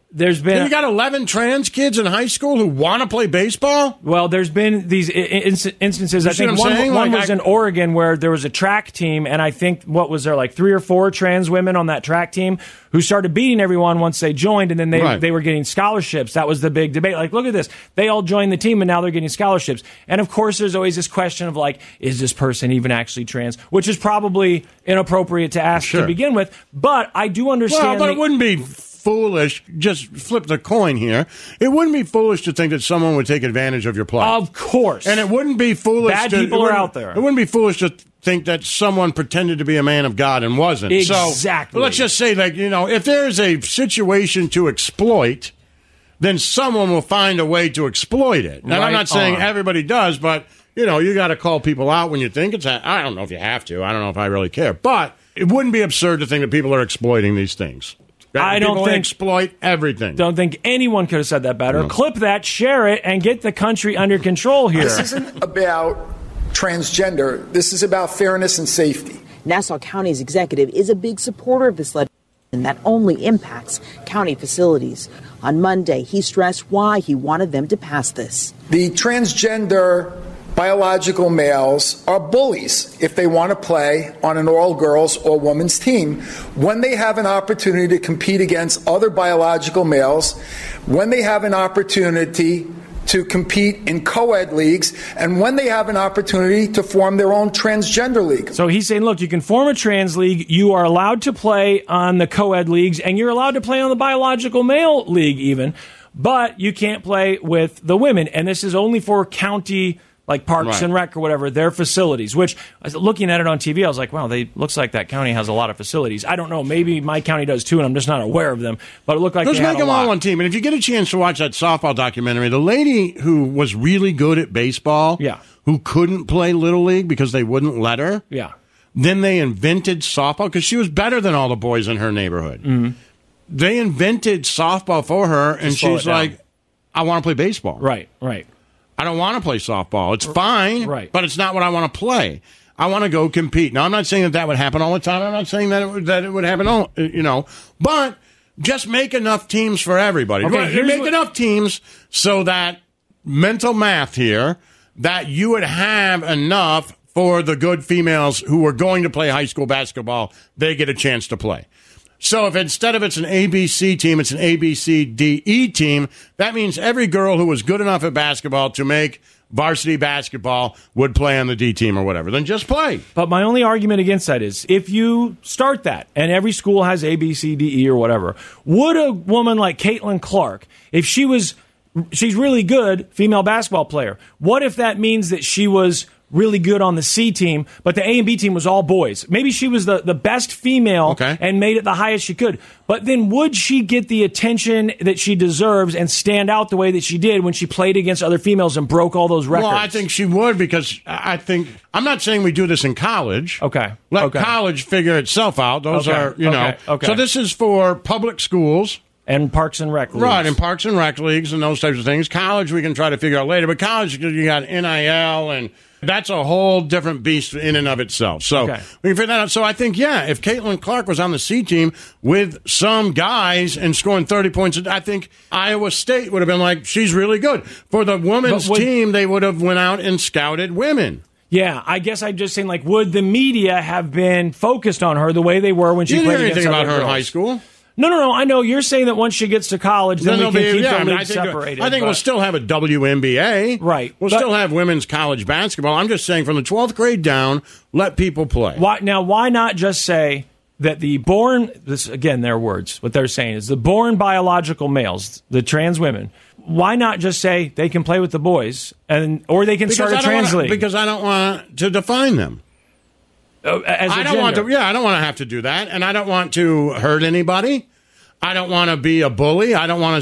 there's been... You got 11 trans kids in high school who want to play baseball? Well, there's been these instances. I think one was in Oregon where there was a track team, and I think, what was there, like 3 or 4 trans women on that track team who started beating everyone once they joined, and then they were getting scholarships. That was the big debate. Like, look at this. They all joined the team, and now they're getting scholarships. And, of course, there's always this question of, like, is this person even actually trans? Which is probably inappropriate to ask to begin with. But I do understand... Well, but it wouldn't be foolish. Just flip the coin here. It wouldn't be foolish to think that someone would take advantage of your plight. Of course. And it wouldn't be foolish. Bad people are out there. It wouldn't be foolish to think that someone pretended to be a man of God and wasn't. Exactly. So let's just say, like, if there's a situation to exploit, then someone will find a way to exploit it. And I'm not saying everybody does, but you got to call people out when you think it's. I don't know if you have to. I don't know if I really care, but it wouldn't be absurd to think that people are exploiting these things. I don't think exploit everything. Don't think anyone could have said that better. No. Clip that, share it, and get the country under control here. This isn't about transgender. This is about fairness and safety. Nassau County's executive is a big supporter of this legislation that only impacts county facilities. On Monday, he stressed why he wanted them to pass this. The transgender biological males are bullies if they want to play on an all-girls or women's team. When they have an opportunity to compete against other biological males, when they have an opportunity to compete in co-ed leagues, and when they have an opportunity to form their own transgender league. So he's saying, look, you can form a trans league, you are allowed to play on the co-ed leagues, and you're allowed to play on the biological male league even, but you can't play with the women. And this is only for county, like Parks and Rec or whatever, their facilities, which, looking at it on TV, I was like, wow, looks like that county has a lot of facilities. I don't know. Maybe my county does too, and I'm just not aware of them. But it looked like let's they had make them a lot. all on team. And if you get a chance to watch that softball documentary, the lady who was really good at baseball, who couldn't play Little League because they wouldn't let her, then they invented softball because she was better than all the boys in her neighborhood. Mm-hmm. They invented softball for her, and she's like, I want to play baseball. Right. I don't want to play softball. It's fine, but it's not what I want to play. I want to go compete. Now, I'm not saying that would happen all the time. I'm not saying that it would happen all, but just make enough teams for everybody. Okay, make enough teams so that mental math here, that you would have enough for the good females who are going to play high school basketball, they get a chance to play. So if instead of it's an ABC team, it's an ABCDE team, that means every girl who was good enough at basketball to make varsity basketball would play on the D team or whatever. Then just play. But my only argument against that is if you start that and every school has ABCDE or whatever, would a woman like Caitlin Clark, if she's really good female basketball player, what if that means that she was really good on the C team, but the A and B team was all boys? Maybe she was the best female and made it the highest she could. But then would she get the attention that she deserves and stand out the way that she did when she played against other females and broke all those records? Well, I think she would, because I'm not saying we do this in college. Let college figure itself out. Those are, So this is for public schools. And Parks and Rec leagues. Right, and Parks and Rec leagues and those types of things. College, we can try to figure out later. But college, you got NIL, and that's a whole different beast in and of itself. So we can figure that out. So I think, if Caitlin Clark was on the C team with some guys and scoring 30 points, I think Iowa State would have been like, she's really good. For the women's team, they would have went out and scouted women. Yeah, I guess I'm just saying, like, would the media have been focused on her the way they were when she played against other girls? You didn't hear anything about her in high school? No. I know you're saying that once she gets to college, then we can keep the league separated. I think we'll still have a WNBA. Right. We'll still have women's college basketball. I'm just saying from the 12th grade down, let people play. Why not just say that this again, their words, what they're saying is the born biological males, the trans women, why not just say they can play with the boys or they can start a trans league? Because I don't want to define them. I don't want to have to do that, and I don't want to hurt anybody. I don't want to be a bully. I don't want to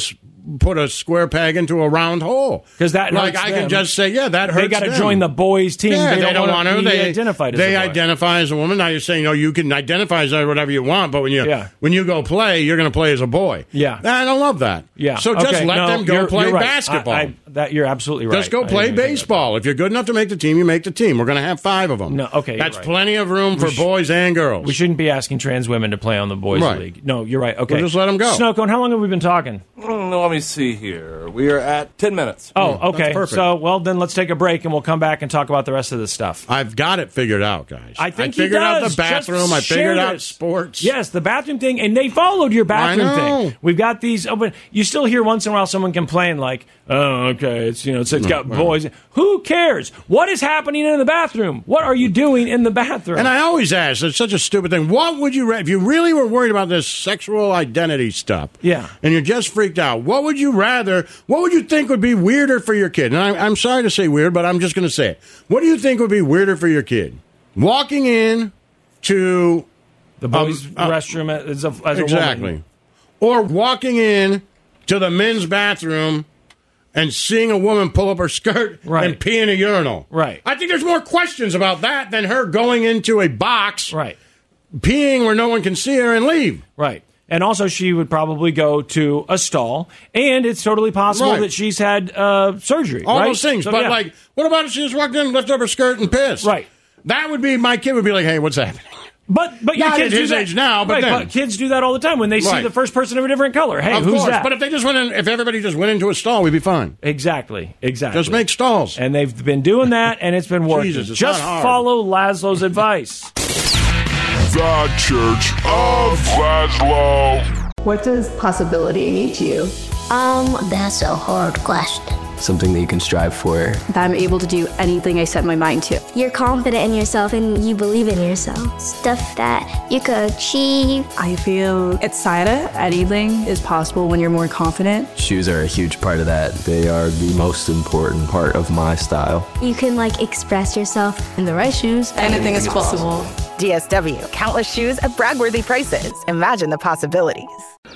put a square peg into a round hole. Because that like hurts I them. can just say, yeah, that hurts. They got to them. join the boys' team. Yeah, they don't want to. They identify as a boy. Identify as a woman. Now you're saying, no, you can identify as whatever you want, but when you go play, you're going to play as a boy. Yeah, I don't love that. Yeah, so just let them go play right. basketball. You're absolutely right. Just go play baseball. If you're good enough to make the team, you make the team. We're going to have 5 of them. No, okay, that's right. plenty of room for boys and girls. We shouldn't be asking trans women to play on the boys' league. No, you're right. Okay, We'll just let them go. Snowcone, how long have we been talking? Let me see here. We are at 10 minutes. Oh, okay. That's perfect. So, well, then let's take a break and we'll come back and talk about the rest of this stuff. I've got it figured out, guys. I think figured out the Just bathroom. I figured out sports. Yes, the bathroom thing, and they followed your bathroom I know. thing. We've got these open. You still hear once in a while someone complain like, "Oh, okay, it's got boys." Who cares? What is happening in the bathroom? What are you doing in the bathroom? And I always ask, it's such a stupid thing. What would you, if you really were worried about this sexual identity stuff, yeah, and you're just freaked out, what would you think would be weirder for your kid? And I'm sorry to say weird, but I'm just going to say it. What do you think would be weirder for your kid? Walking in to the boys' restroom as a exactly, woman. Or walking in to the men's bathroom and seeing a woman pull up her skirt and pee in a urinal. Right. I think there's more questions about that than her going into a box, right, peeing where no one can see her and leave. Right. And also, she would probably go to a stall, and it's totally possible that she's had surgery. All right? those things. So, but, like, what about if she just walked in, lifted up her skirt, and pissed? Right. That would be, my kid would be like, hey, what's happening? But your Not kids at his do that. age now, but then. But kids do that all the time when they see the first person of a different color. Hey, of who's course. that? But if they just went in, if everybody just went into a stall, we'd be fine. Exactly. Just make stalls. And they've been doing that, and it's been working. Jesus, it's just not hard. follow Laszlo's advice. The Church of Laszlo. What does possibility mean to you? That's a hard question. Something that you can strive for. That I'm able to do anything I set my mind to. You're confident in yourself and you believe in yourself. Stuff that you could achieve. I feel excited. Anything is possible when you're more confident. Shoes are a huge part of that. They are the most important part of my style. You can express yourself. In the right shoes, anything is possible. DSW, countless shoes at brag-worthy prices. Imagine the possibilities.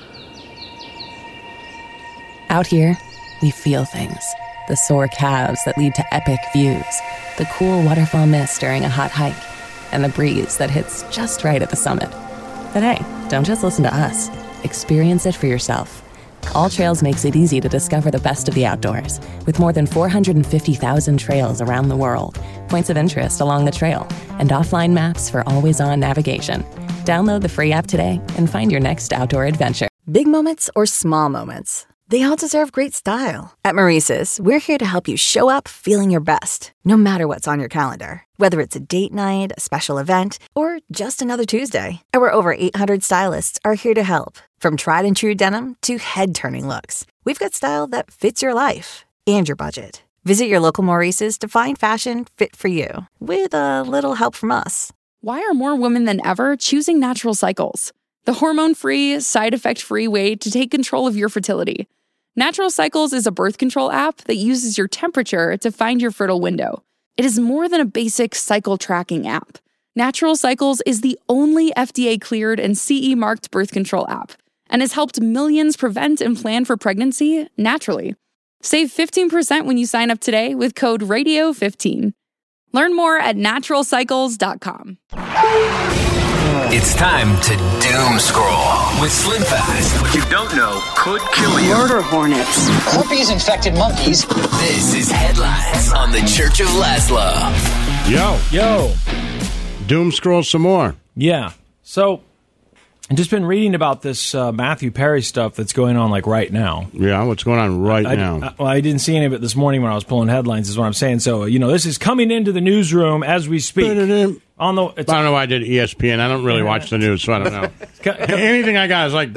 Out here, we feel things. The sore calves that lead to epic views, the cool waterfall mist during a hot hike, and the breeze that hits just right at the summit. But hey, don't just listen to us. Experience it for yourself. All Trails makes it easy to discover the best of the outdoors, with more than 450,000 trails around the world, points of interest along the trail, and offline maps for always-on navigation. Download the free app today and find your next outdoor adventure. Big moments or small moments, they all deserve great style. At Maurice's, we're here to help you show up feeling your best, no matter what's on your calendar. Whether it's a date night, a special event, or just another Tuesday, our over 800 stylists are here to help. From tried and true denim to head-turning looks, we've got style that fits your life and your budget. Visit your local Maurice's to find fashion fit for you, with a little help from us. Why are more women than ever choosing Natural Cycles? The hormone-free, side-effect-free way to take control of your fertility. Natural Cycles is a birth control app that uses your temperature to find your fertile window. It is more than a basic cycle tracking app. Natural Cycles is the only FDA-cleared and CE-marked birth control app and has helped millions prevent and plan for pregnancy naturally. Save 15% when you sign up today with code RADIO15. Learn more at naturalcycles.com. It's time to doom scroll with Slim Fast. What you don't know could kill you. Murder hornets. Herpes-infected monkeys. This is Headlines on the Church of Laszlo. Yo. Doom scroll some more. Yeah. So, I've just been reading about this Matthew Perry stuff that's going on right now. Yeah, what's going on now? I didn't see any of it this morning when I was pulling headlines, is what I'm saying. So, this is coming into the newsroom as we speak. I don't know why I did ESPN. I don't really watch the news, so I don't know. Anything I got is like,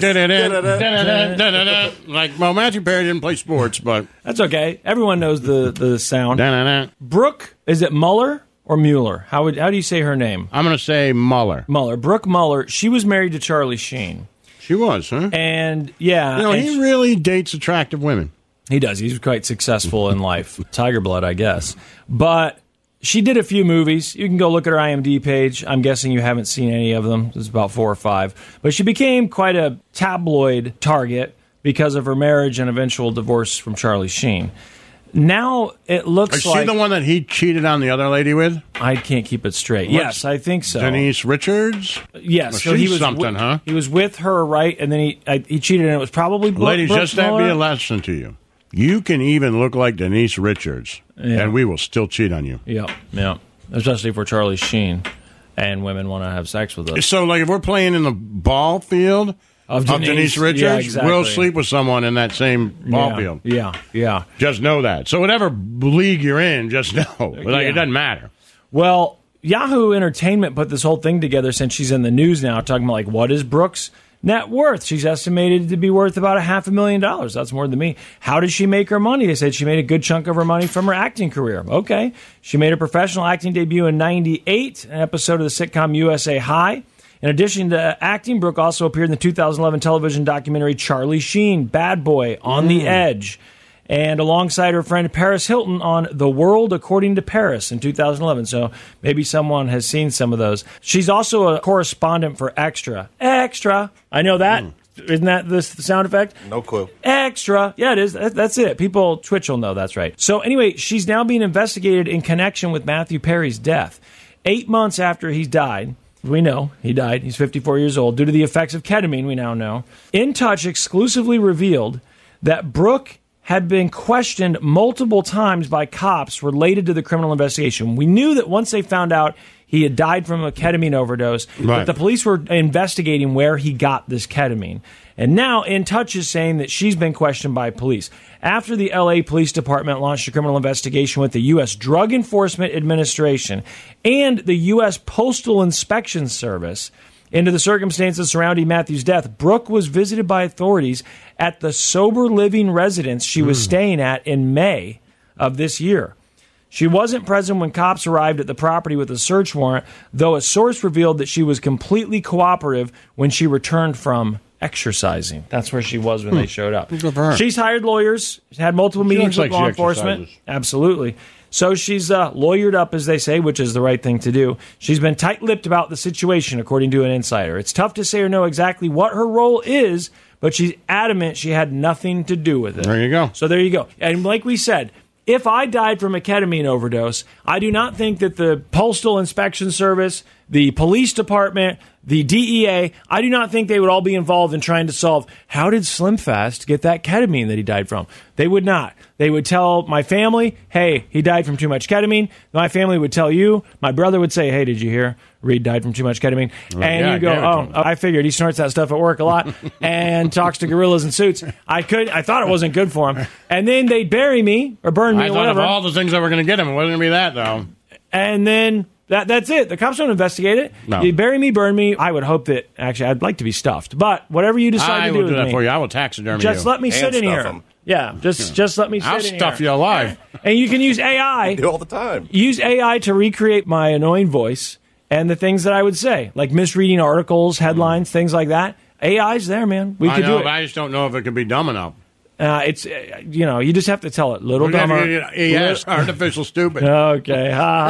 well, Matthew Perry didn't play sports, but... That's okay. Everyone knows the sound. Brooke, is it Mueller or Mueller? How do you say her name? I'm going to say Mueller. Brooke Mueller. She was married to Charlie Sheen. She was, huh? And, yeah. He really dates attractive women. He does. He's quite successful in life. Tiger blood, I guess. But... she did a few movies. You can go look at her IMDb page. I'm guessing you haven't seen any of them. There's about 4 or 5. But she became quite a tabloid target because of her marriage and eventual divorce from Charlie Sheen. Now it looks like... Is she the one that he cheated on the other lady with? I can't keep it straight. Yes, I think so. Denise Richards? Yes. Well, so he was something, huh? He was with her, right? And then he cheated, and it was probably Ladies, Brooke just that Muller. be a lesson to you. You can even look like Denise Richards, and we will still cheat on you. Yeah. Especially for Charlie Sheen, and women want to have sex with us. So, like, if we're playing in the ball field of Denise Richards, exactly. we'll sleep with someone in that same ball field. Yeah. Just know that. So whatever league you're in, just know. It doesn't matter. Well, Yahoo Entertainment put this whole thing together since she's in the news now, talking about, like, what is Brooke's net worth? She's estimated to be worth about $500,000. That's more than me. How did she make her money? They said she made a good chunk of her money from her acting career. Okay. She made her professional acting debut in 1998, an episode of the sitcom USA High. In addition to acting, Brooke also appeared in the 2011 television documentary Charlie Sheen, Bad Boy, On the Edge, and alongside her friend Paris Hilton on The World According to Paris in 2011. So maybe someone has seen some of those. She's also a correspondent for Extra. Extra. I know that. Isn't that the sound effect? No clue. Extra. Yeah, it is. That's it. People, Twitch will know that's right. So anyway, she's now being investigated in connection with Matthew Perry's death. 8 months after he died, we know he died. He's 54 years old. Due to the effects of ketamine, we now know. In Touch exclusively revealed that Brooke had been questioned multiple times by cops related to the criminal investigation. We knew that once they found out he had died from a ketamine overdose, that the police were investigating where he got this ketamine. And now In Touch is saying that she's been questioned by police. After the L.A. Police Department launched a criminal investigation with the U.S. Drug Enforcement Administration and the U.S. Postal Inspection Service into the circumstances surrounding Matthew's death, Brooke was visited by authorities at the sober living residence she was staying at in May of this year. She wasn't present when cops arrived at the property with a search warrant, though a source revealed that she was completely cooperative when she returned from exercising. That's where she was when they showed up. She's hired lawyers, had multiple meetings with law enforcement. Absolutely. So she's lawyered up, as they say, which is the right thing to do. She's been tight-lipped about the situation, according to an insider. It's tough to say or know exactly what her role is, but she's adamant she had nothing to do with it. There you go. So there you go. And like we said, if I died from a ketamine overdose, I do not think that the Postal Inspection Service, the police department, the DEA, I do not think they would all be involved in trying to solve how did Slim Fast get that ketamine that he died from. They would not. They would tell my family, hey, he died from too much ketamine. My family would tell you. My brother would say, hey, did you hear? Reed died from too much ketamine. And you go, I figured he snorts that stuff at work a lot and talks to gorillas in suits. I thought it wasn't good for him. And then they'd bury me or burn me or whatever. I thought of all the things that were going to get him. It wasn't going to be that, though. And then that's it. The cops don't investigate it. No. You bury me, burn me. I would hope that, actually, I'd like to be stuffed. But whatever you decide to do with me. I will do that for you. I will taxidermy you. Just let me sit in here. Yeah, just let me sit in here. I'll stuff you alive. And you can use AI. I do all the time. Use AI to recreate my annoying voice and the things that I would say, like misreading articles, headlines, things like that. AI's there, man. We could do it. But I just don't know if it can be dumb enough. It's, you just have to tell it. Little dumber. Yes, artificial stupid. Okay.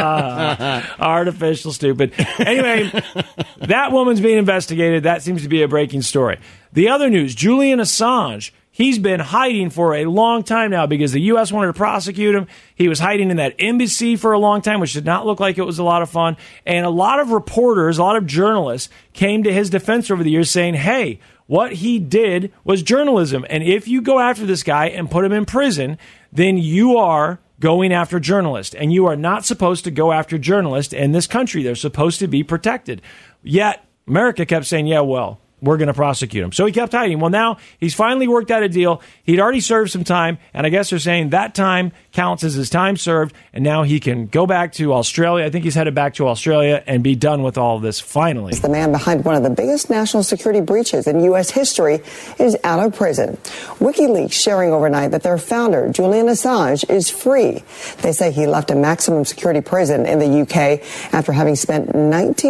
Artificial stupid. Anyway, that woman's being investigated. That seems to be a breaking story. The other news, Julian Assange. He's been hiding for a long time now because the U.S. wanted to prosecute him. He was hiding in that embassy for a long time, which did not look like it was a lot of fun. And a lot of reporters, a lot of journalists came to his defense over the years saying, hey, what he did was journalism. And if you go after this guy and put him in prison, then you are going after journalists. And you are not supposed to go after journalists in this country. They're supposed to be protected. Yet America kept saying, yeah, well, we're going to prosecute him. So he kept hiding. Well, now he's finally worked out a deal. He'd already served some time, and I guess they're saying that time counts as his time served, and now he can go back to Australia. I think he's headed back to Australia and be done with all of this finally. The man behind one of the biggest national security breaches in U.S. history is out of prison. WikiLeaks sharing overnight that their founder, Julian Assange, is free. They say he left a maximum security prison in the U.K. after having spent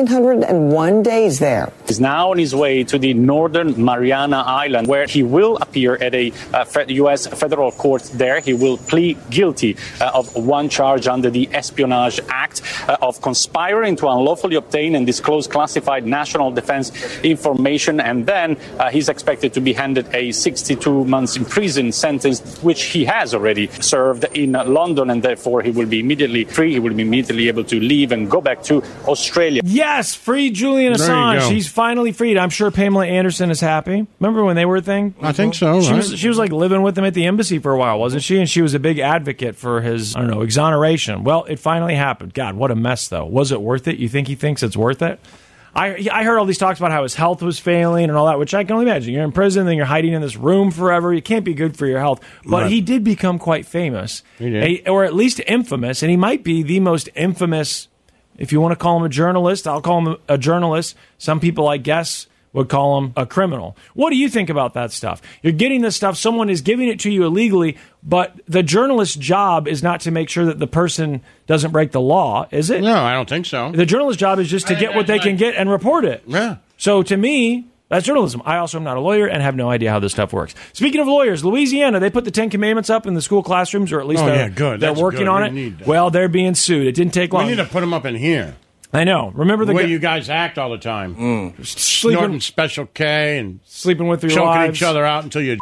1,901 days there. He's now on his way to the Northern Mariana Island, where he will appear at a U.S. federal court there. He will plead guilty of one charge under the Espionage Act of conspiring to unlawfully obtain and disclose classified national defense information. And then he's expected to be handed a 62 months in prison sentence, which he has already served in London, and therefore he will be immediately free. He will be immediately able to leave and go back to Australia. Yes, free Julian Assange. He's finally freed. I'm sure Pamela Anderson is happy. Remember when they were a thing? I think so. She was like living with him at the embassy for a while, wasn't she? And she was a big advocate for his, exoneration. Well, it finally happened. God, what a mess, though. Was it worth it? You think he thinks it's worth it? I heard all these talks about how his health was failing and all that, which I can only imagine. You're in prison, then you're hiding in this room forever. It can't be good for your health. But he did become quite famous, or at least infamous, and he might be the most infamous. If you want to call him a journalist, I'll call him a journalist. Some people, I guess, would call him a criminal. What do you think about that stuff? You're getting this stuff, someone is giving it to you illegally, but the journalist's job is not to make sure that the person doesn't break the law, is it? No, I don't think so. The journalist's job is just to get what they can get and report it. Yeah. So to me, that's journalism. I also am not a lawyer and have no idea how this stuff works. Speaking of lawyers, Louisiana, they put the 10 Commandments up in the school classrooms, or at least they're working on it. Well, they're being sued. It didn't take long. We need to put them up in here. I know. Remember the way you guys act all the time. Snorting Special K and sleeping with your choking wives. each other out until you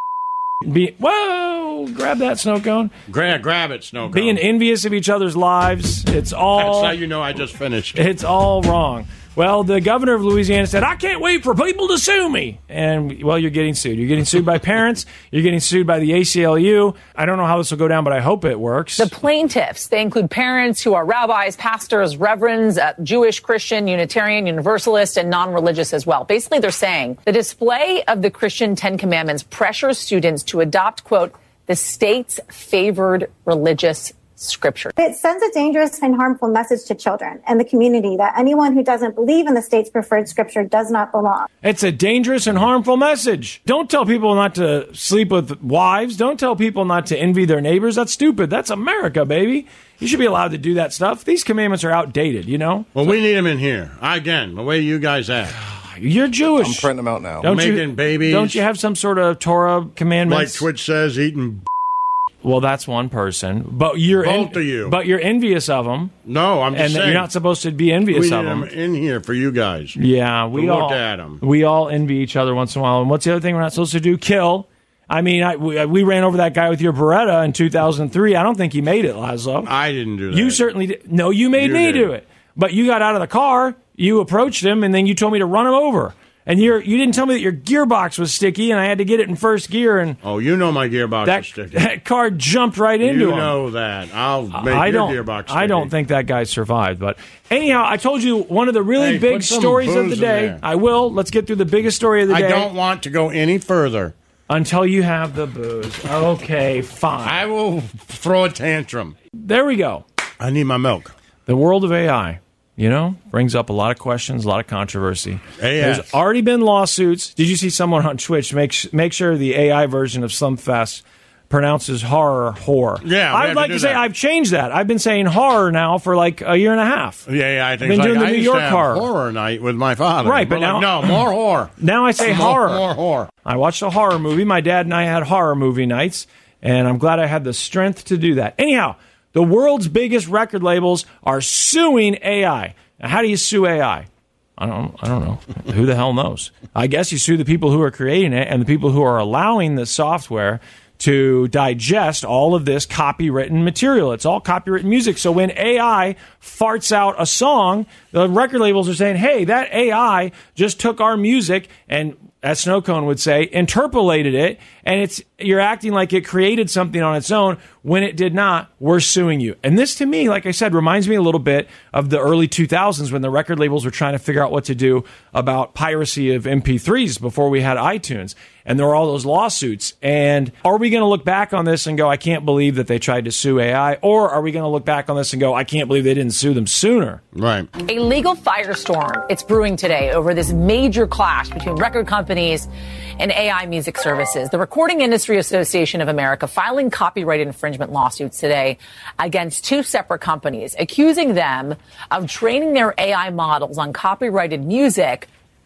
whoa! Grab that snow cone. Grab it, snow cone. Being envious of each other's lives. It's all. That's how you know I just finished. It's all wrong. Well, the governor of Louisiana said, I can't wait for people to sue me. And, well, you're getting sued. You're getting sued by parents. You're getting sued by the ACLU. I don't know how this will go down, but I hope it works. The plaintiffs, they include parents who are rabbis, pastors, reverends, Jewish, Christian, Unitarian, Universalist, and non-religious as well. Basically, they're saying the display of the Christian 10 Commandments pressures students to adopt, quote, the state's favored religious scripture. It sends a dangerous and harmful message to children and the community that anyone who doesn't believe in the state's preferred scripture does not belong. It's a dangerous and harmful message. Don't tell people not to sleep with wives. Don't tell people not to envy their neighbors. That's stupid. That's America, baby. You should be allowed to do that stuff. These commandments are outdated, you know? Well, we need them in here. Again, the way you guys act. You're Jewish. I'm printing them out now. Making babies. Don't you have some sort of Torah commandments? Like Twitch says, eating. Well, that's one person, but you're both of you. But you're envious of them. No, I'm just saying you're not supposed to be envious of them. We need them in here for you guys. Yeah, we all look at them. We all envy each other once in a while. And what's the other thing we're not supposed to do? Kill. I mean, we ran over that guy with your Beretta in 2003. I don't think he made it, Laszlo. I didn't do that. You certainly did. No, you made me do it. But you got out of the car, you approached him, and then you told me to run him over. And you didn't tell me that your gearbox was sticky, and I had to get it in first gear. And you know my gearbox is sticky. That car jumped right into him. You know that. I'll make your gearbox sticky. I don't think that guy survived. But anyhow, I told you one of the really big stories of the day. I will. Let's get through the biggest story of the day. I don't want to go any further. Until you have the booze. Okay, fine. I will throw a tantrum. There we go. I need my milk. The world of AI. Brings up a lot of questions, a lot of controversy. AF. There's already been lawsuits. Did you see someone on Twitch make sure the AI version of Slumfest pronounces horror whore? Yeah, I would like to say I've changed that. I've been saying horror now for like a year and a half. Yeah, I think I've been doing the I New used York to have horror night with my father. Right, but now no more horror. Now I say horror. More horror. I watched a horror movie. My dad and I had horror movie nights, and I'm glad I had the strength to do that. Anyhow, the world's biggest record labels are suing AI. Now, how do you sue AI? I don't know. Who the hell knows? I guess you sue the people who are creating it and the people who are allowing the software to digest all of this copywritten material. It's all copywritten music. So when AI farts out a song, the record labels are saying, hey, that AI just took our music and, as Snowcone would say, interpolated it, and you're acting like it created something on its own when it did not. We're suing you. And this, to me, like I said, reminds me a little bit of the early 2000s when the record labels were trying to figure out what to do about piracy of MP3s before we had iTunes. And there were all those lawsuits. And are we going to look back on this and go, I can't believe that they tried to sue AI? Or are we going to look back on this and go, I can't believe they didn't sue them sooner? Right. A legal firestorm, it's brewing today over this major clash between record companies and AI music services. The Recording Industry Association of America filing copyright infringement lawsuits today against two separate companies, accusing them of training their AI models on copyrighted music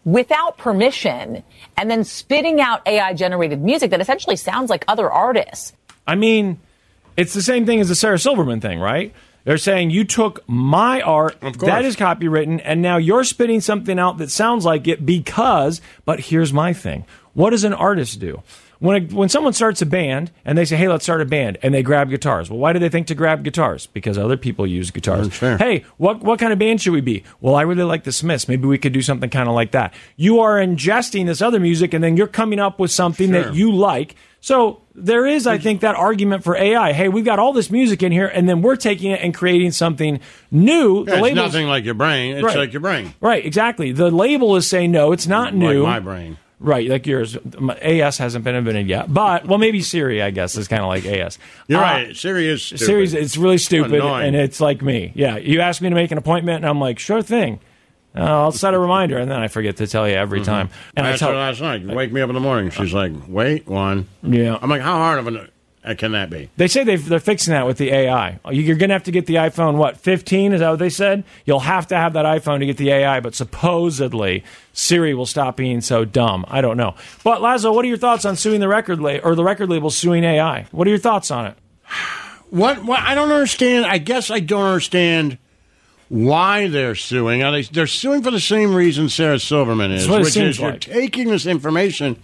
without permission and then spitting out AI-generated music that essentially sounds like other artists. I mean, it's the same thing as the Sarah Silverman thing, right? They're saying you took my art, that is copywritten, and now you're spitting something out that sounds like it because, but here's my thing. What does an artist do? When someone starts a band and they say, hey, let's start a band, and they grab guitars. Well, why do they think to grab guitars? Because other people use guitars. Hey, what kind of band should we be? Well, I really like the Smiths. Maybe we could do something kind of like that. You are ingesting this other music, and then you're coming up with something that you like. So there is, I think, that argument for AI. Hey, we've got all this music in here, and then we're taking it and creating something new. Yeah, it's nothing like your brain. It's like your brain. Right, exactly. The label is saying, no, it's not new. Like my brain. Right, like yours. AS hasn't been invented yet. But, well, maybe Siri, I guess, is kind of like AS. You're right. Siri is stupid. Siri's, it's really stupid, Annoying. and it's like me. Yeah, you ask me to make an appointment, and I'm like, sure thing. I'll set a reminder, and then I forget to tell you every time. And I asked her last night. You wake me up in the morning. She's like, wait, one. Yeah. I'm like, how hard of can that be? They say they're fixing that with the AI. You're going to have to get the iPhone, 15? Is that what they said? You'll have to have that iPhone to get the AI, but supposedly Siri will stop being so dumb. I don't know. But, Laszlo, what are your thoughts on suing the record label, or the record label suing AI? What are your thoughts on it? What? I don't understand. I guess I don't understand why they're suing. They're suing for the same reason Sarah Silverman is, which is you're taking this information.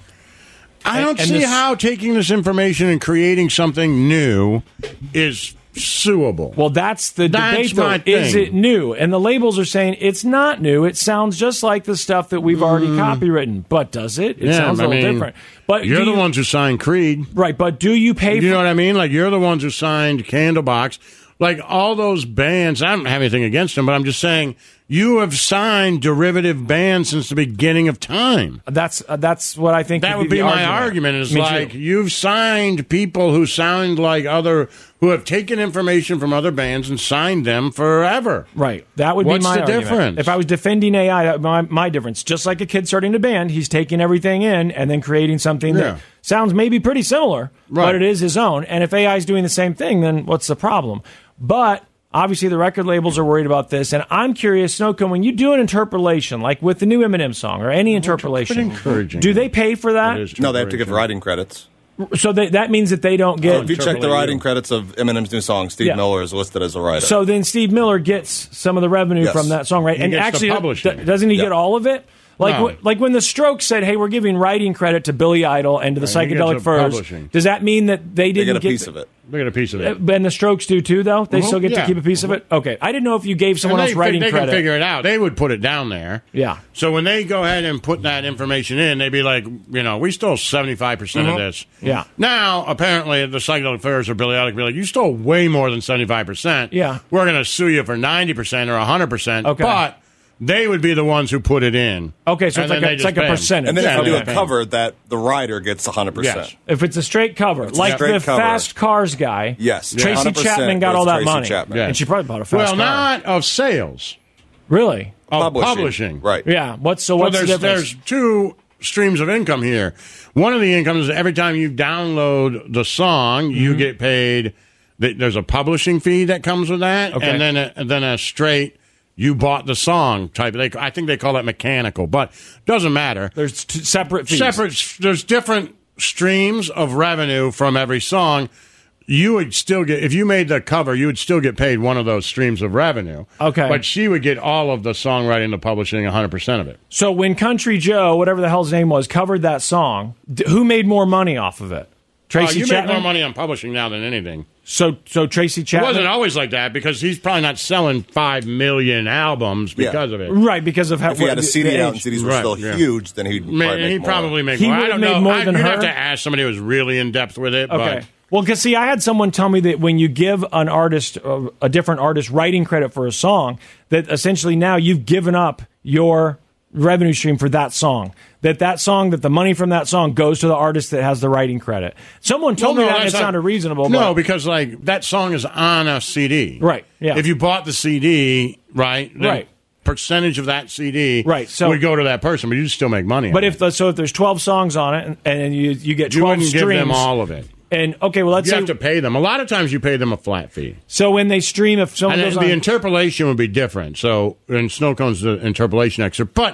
I don't see how taking this information and creating something new is suable. Well, that's the debate, though. Is it new? And the labels are saying it's not new. It sounds just like the stuff that we've already copywritten. But does it? It sounds a little different. But you're the ones who signed Creed. Right, but do you pay for... You know what I mean? Like, you're the ones who signed Candlebox. Like, all those bands, I don't have anything against them, but I'm just saying, you have signed derivative bands since the beginning of time. That's what I think. That would be my argument. Is like, you've signed people who sound like who have taken information from other bands and signed them forever. Right. That would be my argument. What's the difference? If I was defending AI, my difference, just like a kid starting a band, he's taking everything in and then creating something that sounds maybe pretty similar, but it is his own. And if AI is doing the same thing, then what's the problem? But obviously, the record labels are worried about this, and I'm curious, Snowcone, when you do an interpolation, like with the new Eminem song or any interpolation, do they pay for that? No, they have to give writing credits. So that means that they don't get... if you check the writing credits of Eminem's new song, Steve Miller is listed as a writer. So then Steve Miller gets some of the revenue from that song, right? He gets the publishing. Doesn't he get all of it? Like when the Strokes said, hey, we're giving writing credit to Billy Idol and to the Psychedelic Furs, does that mean that they didn't get a piece of it? They get a piece of it. And the Strokes do too, though? They still get to keep a piece of it? Okay. I didn't know if you gave someone else writing credit. They can figure it out. They would put it down there. Yeah. So when they go ahead and put that information in, they'd be like, we stole 75% of this. Yeah. Now, apparently, the Psychedelic Furs or Billy Idol would be like, you stole way more than 75%. Yeah. We're going to sue you for 90% or 100%. Okay. But they would be the ones who put it in. Okay, so it's like a percentage. And then if you do a cover, that the writer gets 100%. Yes. If it's a straight cover, like the Fast Cars guy, Tracy Chapman got all that money. And she probably bought a fast car. Well, not of sales. Really? Of publishing. Right. Yeah. What's the difference? There's two streams of income here. One of the incomes is every time you download the song, you get paid. There's a publishing fee that comes with that, and then a straight... You bought the song type. I think they call that mechanical, but doesn't matter. There's separate fees. There's different streams of revenue from every song. You would still get, if you made the cover, you would still get paid one of those streams of revenue. Okay. But she would get all of the songwriting, the publishing, 100% of it. So when Country Joe, whatever the hell his name was, covered that song, who made more money off of it? Tracy Chapman? You make more money on publishing now than anything. So Tracy Chapman... It wasn't always like that because he's probably not selling 5 million albums because of it. Right, because of how... If he had a CD out and CDs were still huge, then he'd probably make more. I don't know. You'd have to ask somebody who's really in-depth with it. Okay. But. Well, because, see, I had someone tell me that when you give an artist, a different artist, writing credit for a song, that essentially now you've given up your revenue stream for that song. That song, that the money from that song goes to the artist that has the writing credit. Someone told me that and it sounded reasonable. No, because like that song is on a CD. Right, yeah. If you bought the CD, right, percentage of that CD would go to that person, but you'd still make money. But if there's 12 songs on it and you get 12 you wouldn't streams, give them all of it. And okay, well, you have to pay them. A lot of times, you pay them a flat fee. So when they stream, if someone goes the interpolation would be different. So, and Snowcone's the interpolation expert, but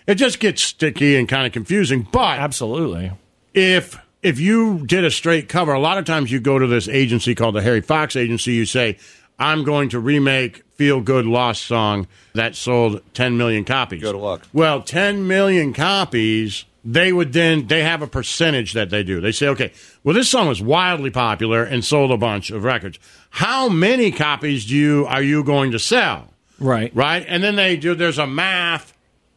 it just gets sticky and kind of confusing. But absolutely, if you did a straight cover, a lot of times you go to this agency called the Harry Fox Agency. You say, I'm going to remake Feel Good Lost Song that sold 10 million copies. Good luck. Well, 10 million copies, they have a percentage that they do. They say, okay, well, this song was wildly popular and sold a bunch of records. How many copies are you going to sell? Right. Right? And then there's a math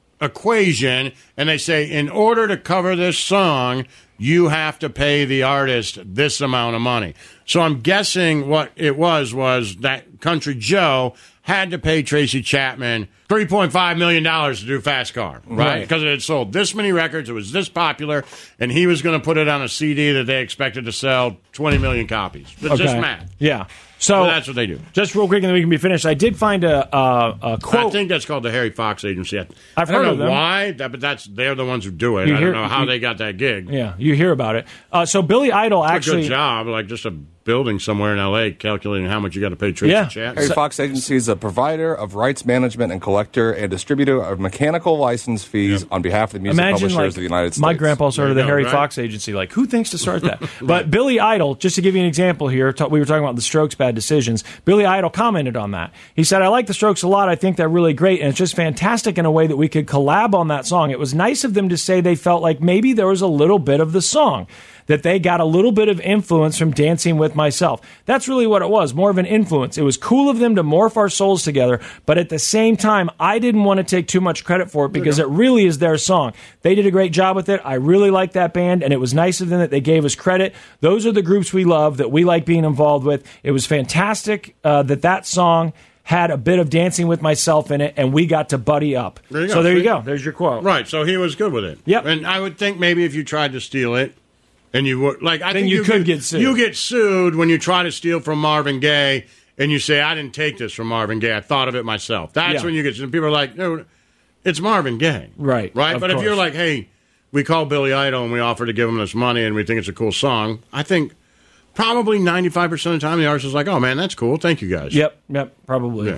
equation, and they say, in order to cover this song, you have to pay the artist this amount of money. So I'm guessing what it was that Country Joe had to pay Tracy Chapman $3.5 million to do Fast Car, right? Because it had sold this many records, it was this popular, and he was going to put it on a CD that they expected to sell 20 million copies. It's just math. Yeah. So that's what they do. Just real quick, and then we can be finished. I did find a quote. I think that's called the Harry Fox Agency. I've heard of them. I don't know why, but they're the ones who do it. I don't know how they got that gig. Yeah, you hear about it. So Billy Idol it's actually... a good job, like just a building somewhere in L.A. calculating how much you got to pay Tracy Chapman. Harry Fox Agency is a provider of rights management and collector and distributor of mechanical license fees on behalf of the music publishers of the United States. My grandpa started the Harry Fox Agency. Like, who thinks to start that? But Billy Idol, just to give you an example here, we were talking about the Strokes' bad decisions. Billy Idol commented on that. He said, I like the Strokes a lot. I think they're really great, and it's just fantastic in a way that we could collab on that song. It was nice of them to say they felt like maybe there was a little bit of the song, that they got a little bit of influence from Dancing with Myself. That's really what it was, more of an influence. It was cool of them to morph our souls together, but at the same time, I didn't want to take too much credit for it because it really is their song. They did a great job with it. I really like that band, and it was nice of them that they gave us credit. Those are the groups we love, that we like being involved with. It was fantastic that song had a bit of Dancing with Myself in it, and we got to buddy up. There you go. There's your quote. Right, so he was good with it. Yep. And I would think maybe if you tried to steal it, and you were I think you could get sued. You get sued when you try to steal from Marvin Gaye and you say, I didn't take this from Marvin Gaye. I thought of it myself. That's when you get sued. People are like, no, it's Marvin Gaye. Right. But if you're like, hey, we call Billy Idol and we offer to give him this money and we think it's a cool song, I think probably 95% of the time the artist is like, oh, man, that's cool. Thank you, guys. Yep, probably.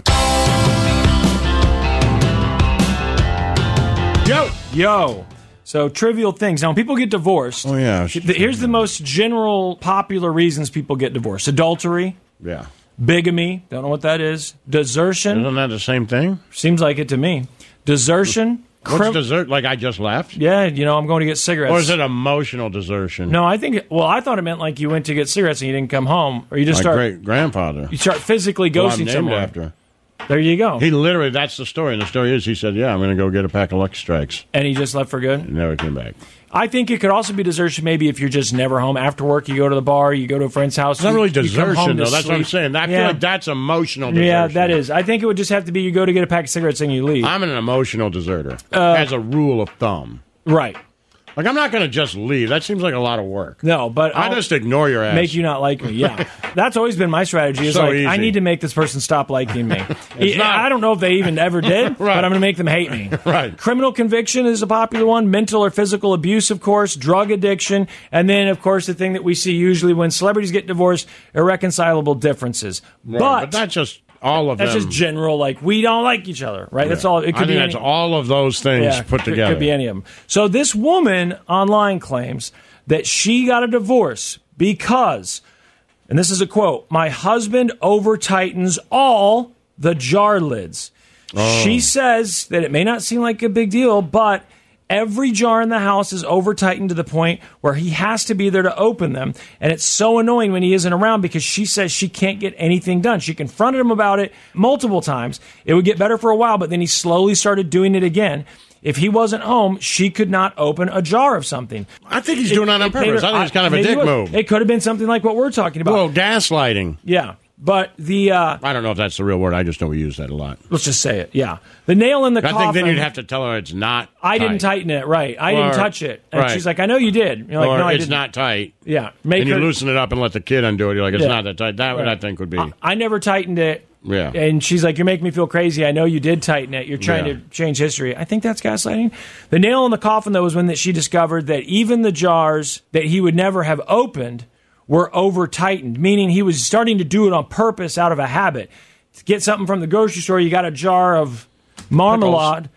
Yeah. Yo. So, trivial things. Now, when people get divorced, here's the most general, popular reasons people get divorced. Adultery. Yeah. Bigamy. Don't know what that is. Desertion. Isn't that the same thing? Seems like it to me. Desertion. What's desert? Like I just left? Yeah, I'm going to get cigarettes. Or is it emotional desertion? No, I thought it meant like you went to get cigarettes and you didn't come home. Or you just My great-grandfather. You start physically ghosting someone. After. There you go. He literally, that's the story. And the story is, he said, I'm going to go get a pack of Lucky Strikes. And he just left for good? And never came back. I think it could also be desertion maybe if you're just never home. After work, you go to the bar, you go to a friend's house. It's not really desertion, though. That's what I'm saying. I feel like that's emotional desertion. Yeah, that is. I think it would just have to be you go to get a pack of cigarettes and you leave. I'm an emotional deserter, as a rule of thumb. Right. Like, I'm not going to just leave. That seems like a lot of work. No, but I just ignore your ass. Make you not like me, yeah. That's always been my strategy. Is easy. I need to make this person stop liking me. I don't know if they even ever did, but I'm going to make them hate me. Right. Criminal conviction is a popular one. Mental or physical abuse, of course. Drug addiction. And then, of course, the thing that we see usually when celebrities get divorced, irreconcilable differences. Right, but that's just... all of that's them. Just general, like, we don't like each other, right? Yeah. That's all. It could be that's all of those things put together. Could be any of them. So this woman online claims that she got a divorce because, and this is a quote, my husband over-tightens all the jar lids. Oh. She says that it may not seem like a big deal, but every jar in the house is over-tightened to the point where he has to be there to open them. And it's so annoying when he isn't around because she says she can't get anything done. She confronted him about it multiple times. It would get better for a while, but then he slowly started doing it again. If he wasn't home, she could not open a jar of something. I think he's doing that on purpose. I think it's kind of a dick move. It could have been something like what we're talking about. Well, gaslighting. Yeah. But the... I don't know if that's the real word. I just know we use that a lot. Let's just say it, yeah. The nail in the coffin... I think then you'd have to tell her it's not I didn't tighten it, right. I didn't touch it. And she's like, I know you did. You're like, or no, I it's didn't. not tight. Yeah. And you loosen it up and let the kid undo it. You're like, it's not that tight. That I think would be... I never tightened it. Yeah. And she's like, you're making me feel crazy. I know you did tighten it. You're trying to change history. I think that's gaslighting. The nail in the coffin, though, was when she discovered that even the jars that he would never have opened were over-tightened, meaning he was starting to do it on purpose out of a habit. To get something from the grocery store, you got a jar of marmalade.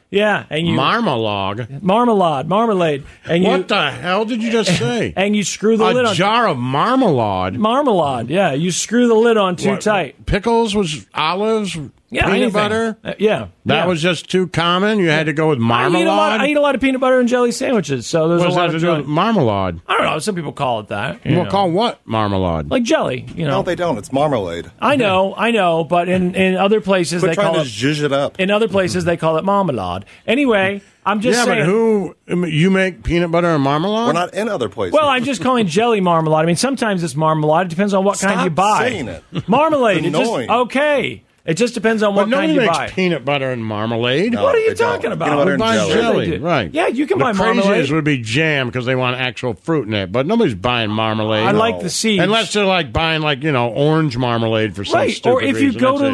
Yeah, and you marmalade, and what the hell did you just say? And you screw the lid on a jar of marmalade. Marmalade, yeah. You screw the lid on too tight. Pickles was olives. Yeah, peanut anything. butter. That was just too common. You had to go with marmalade. I eat a lot of peanut butter and jelly sandwiches. So there's what a lot of jelly. Marmalade. I don't know. Some people call it that. Call what marmalade? Like jelly. No, they don't. It's marmalade. I know. But in other places they call it. Zhuzh it up. In other places they call it marmalade. Anyway, I'm just saying. But you make peanut butter and marmalade? We're not in other places. Well, I'm just calling jelly marmalade. I mean, sometimes it's marmalade. It depends on what kind you buy. Saying it. Marmalade. Okay. It just depends on what kind you buy. Nobody makes peanut butter and marmalade. What are you talking about? Peanut butter and jelly. Right. Yeah, you can buy marmalade. The craziest would be jam because they want actual fruit in it. But nobody's buying marmalade. I like the seeds. Unless they're like buying orange marmalade for some stupid or if you reason. go to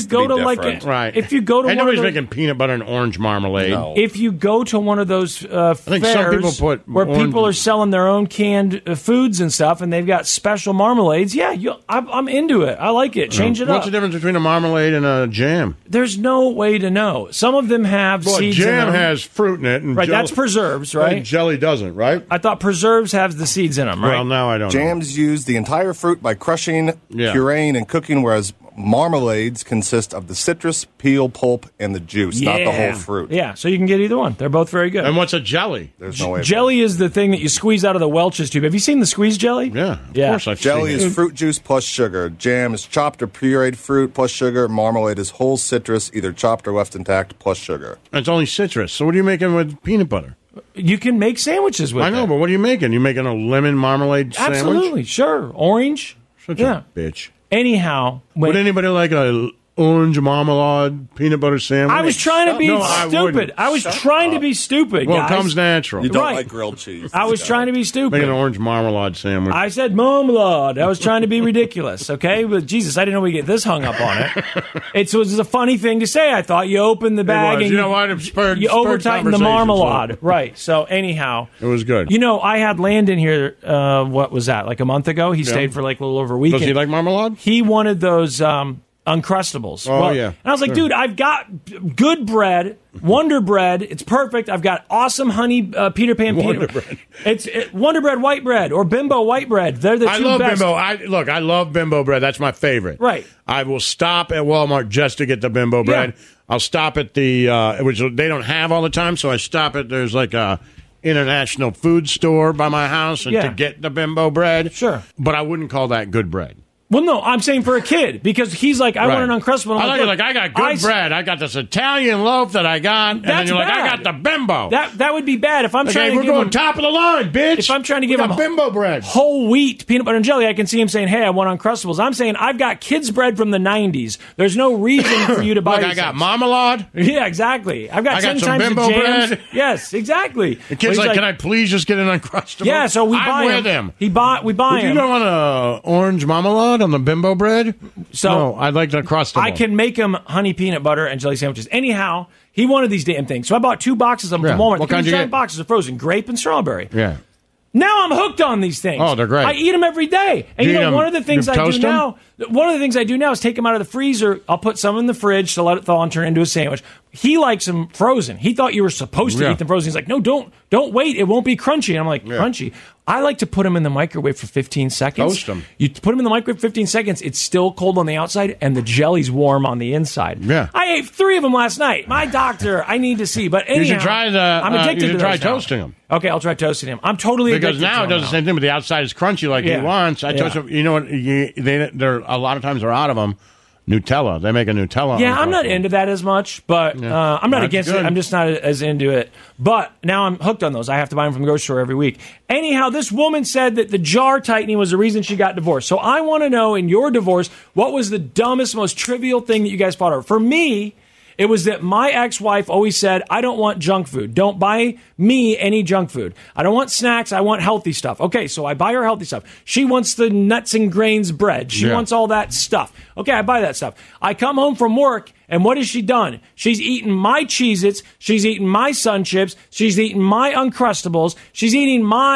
if you go to and nobody's making peanut butter and orange marmalade. No. If you go to one of those fairs some people put where people are selling their own canned foods and stuff, and they've got special marmalades, I'm into it. I like it. Change it up. What's the difference between a marmalade and a jam? There's no way to know. Some of them have seeds in them. Jam has fruit in it. And that's preserves, right? And jelly doesn't, right? I thought preserves have the seeds in them, right? Well, now I don't know. Jams use the entire fruit by crushing, pureeing, and cooking, whereas marmalades consist of the citrus, peel, pulp, and the juice, not the whole fruit. Yeah, so you can get either one. They're both very good. And what's a jelly? There's no way. Jelly is the thing that you squeeze out of the Welch's tube. Have you seen the squeeze jelly? Yeah, of course I've jelly seen is fruit juice plus sugar. Jam is chopped or pureed fruit plus sugar. Marmalade is whole citrus, either chopped or left intact, plus sugar. And it's only citrus. So what are you making with peanut butter? You can make sandwiches with it. I know, but what are you making? You making a lemon marmalade sandwich? Absolutely, sure. Orange. Such a bitch. Anyhow, would anybody like a orange marmalade peanut butter sandwich? I was trying to be stupid. I was trying to be stupid, Well, guys. it comes natural. You don't like grilled cheese. I was trying to be stupid. Make an orange marmalade sandwich. I said marmalade. I was trying to be ridiculous, okay? But Jesus, I didn't know we'd get this hung up on it. It was a funny thing to say. I thought you opened the bag and you know what? It spurred over-tightened the marmalade. Right. So anyhow. It was good. I had Landon here, what was that, like a month ago? He stayed for like a little over a weekend. Does he like marmalade? He wanted those Uncrustables. Oh, yeah. And I was like, dude, I've got good bread, Wonder Bread. It's perfect. I've got awesome honey Peter Pan Wonder peanut. Bread. It's Wonder Bread white bread or Bimbo white bread. They're the two best. Bimbo. I love Bimbo bread. That's my favorite. Right. I will stop at Walmart just to get the Bimbo bread. I'll stop at the which they don't have all the time, so I stop at there's like a international food store by my house and to get the Bimbo bread. Sure. But I wouldn't call that good bread. Well, no, I'm saying for a kid because he's like, I want an Uncrustable. I got good bread. I got this Italian loaf that I got, and then you're like, I got the Bimbo. That would be bad if I'm trying to give we're going him top of the line, bitch. If I'm trying to give him Bimbo bread, whole wheat peanut butter and jelly, I can see him saying, "Hey, I want Uncrustables." I'm saying I've got kids' bread from the '90s. There's no reason for you to buy. Look, I got marmalade. Yeah, exactly. I've got 10 some times Bimbo the jams. bread. Yes, exactly. The kid's like, "Can I please just get an Uncrustable?" Yeah, so we buy with him. We buy Would him. You don't want an orange marmalade on the Bimbo bread? So no, I'd like the Uncrustable. I can make him honey peanut butter and jelly sandwiches. Anyhow, he wanted these damn things, so I bought 2 boxes of them from Walmart. What kind did you get? Boxes of frozen grape and strawberry. Yeah. Now I'm hooked on these things. Oh, they're great. I eat them every day. And one of the things I do now, is take them out of the freezer. I'll put some in the fridge to let it thaw and turn into a sandwich. He likes them frozen. He thought you were supposed to eat them frozen. He's like, no, don't wait. It won't be crunchy. And I'm like, crunchy. I like to put them in the microwave for 15 seconds. Toast them. You put them in the microwave for 15 seconds. It's still cold on the outside, and the jelly's warm on the inside. Yeah. I ate 3 of them last night. My doctor, I need to see. But anyhow, you should try I'm addicted to try those now. toasting them. Okay, I'll try toasting them. I'm totally addicted because now to it does the same thing, but the outside is crunchy like he wants. I toast them. You know what? They're a lot of times they're out of them. Nutella. They make a Nutella. Yeah, I'm not into that as much, but I'm not against it. I'm just not as into it. But now I'm hooked on those. I have to buy them from the grocery store every week. Anyhow, this woman said that the jar tightening was the reason she got divorced. So I want to know, in your divorce, what was the dumbest, most trivial thing that you guys fought over? For me, it was that my ex-wife always said, I don't want junk food. Don't buy me any junk food. I don't want snacks. I want healthy stuff. Okay, so I buy her healthy stuff. She wants the nuts and grains bread. She wants all that stuff. Okay, I buy that stuff. I come home from work, and what has she done? She's eaten my Cheez-Its. She's eaten my Sun Chips. She's eaten my Uncrustables. She's eating my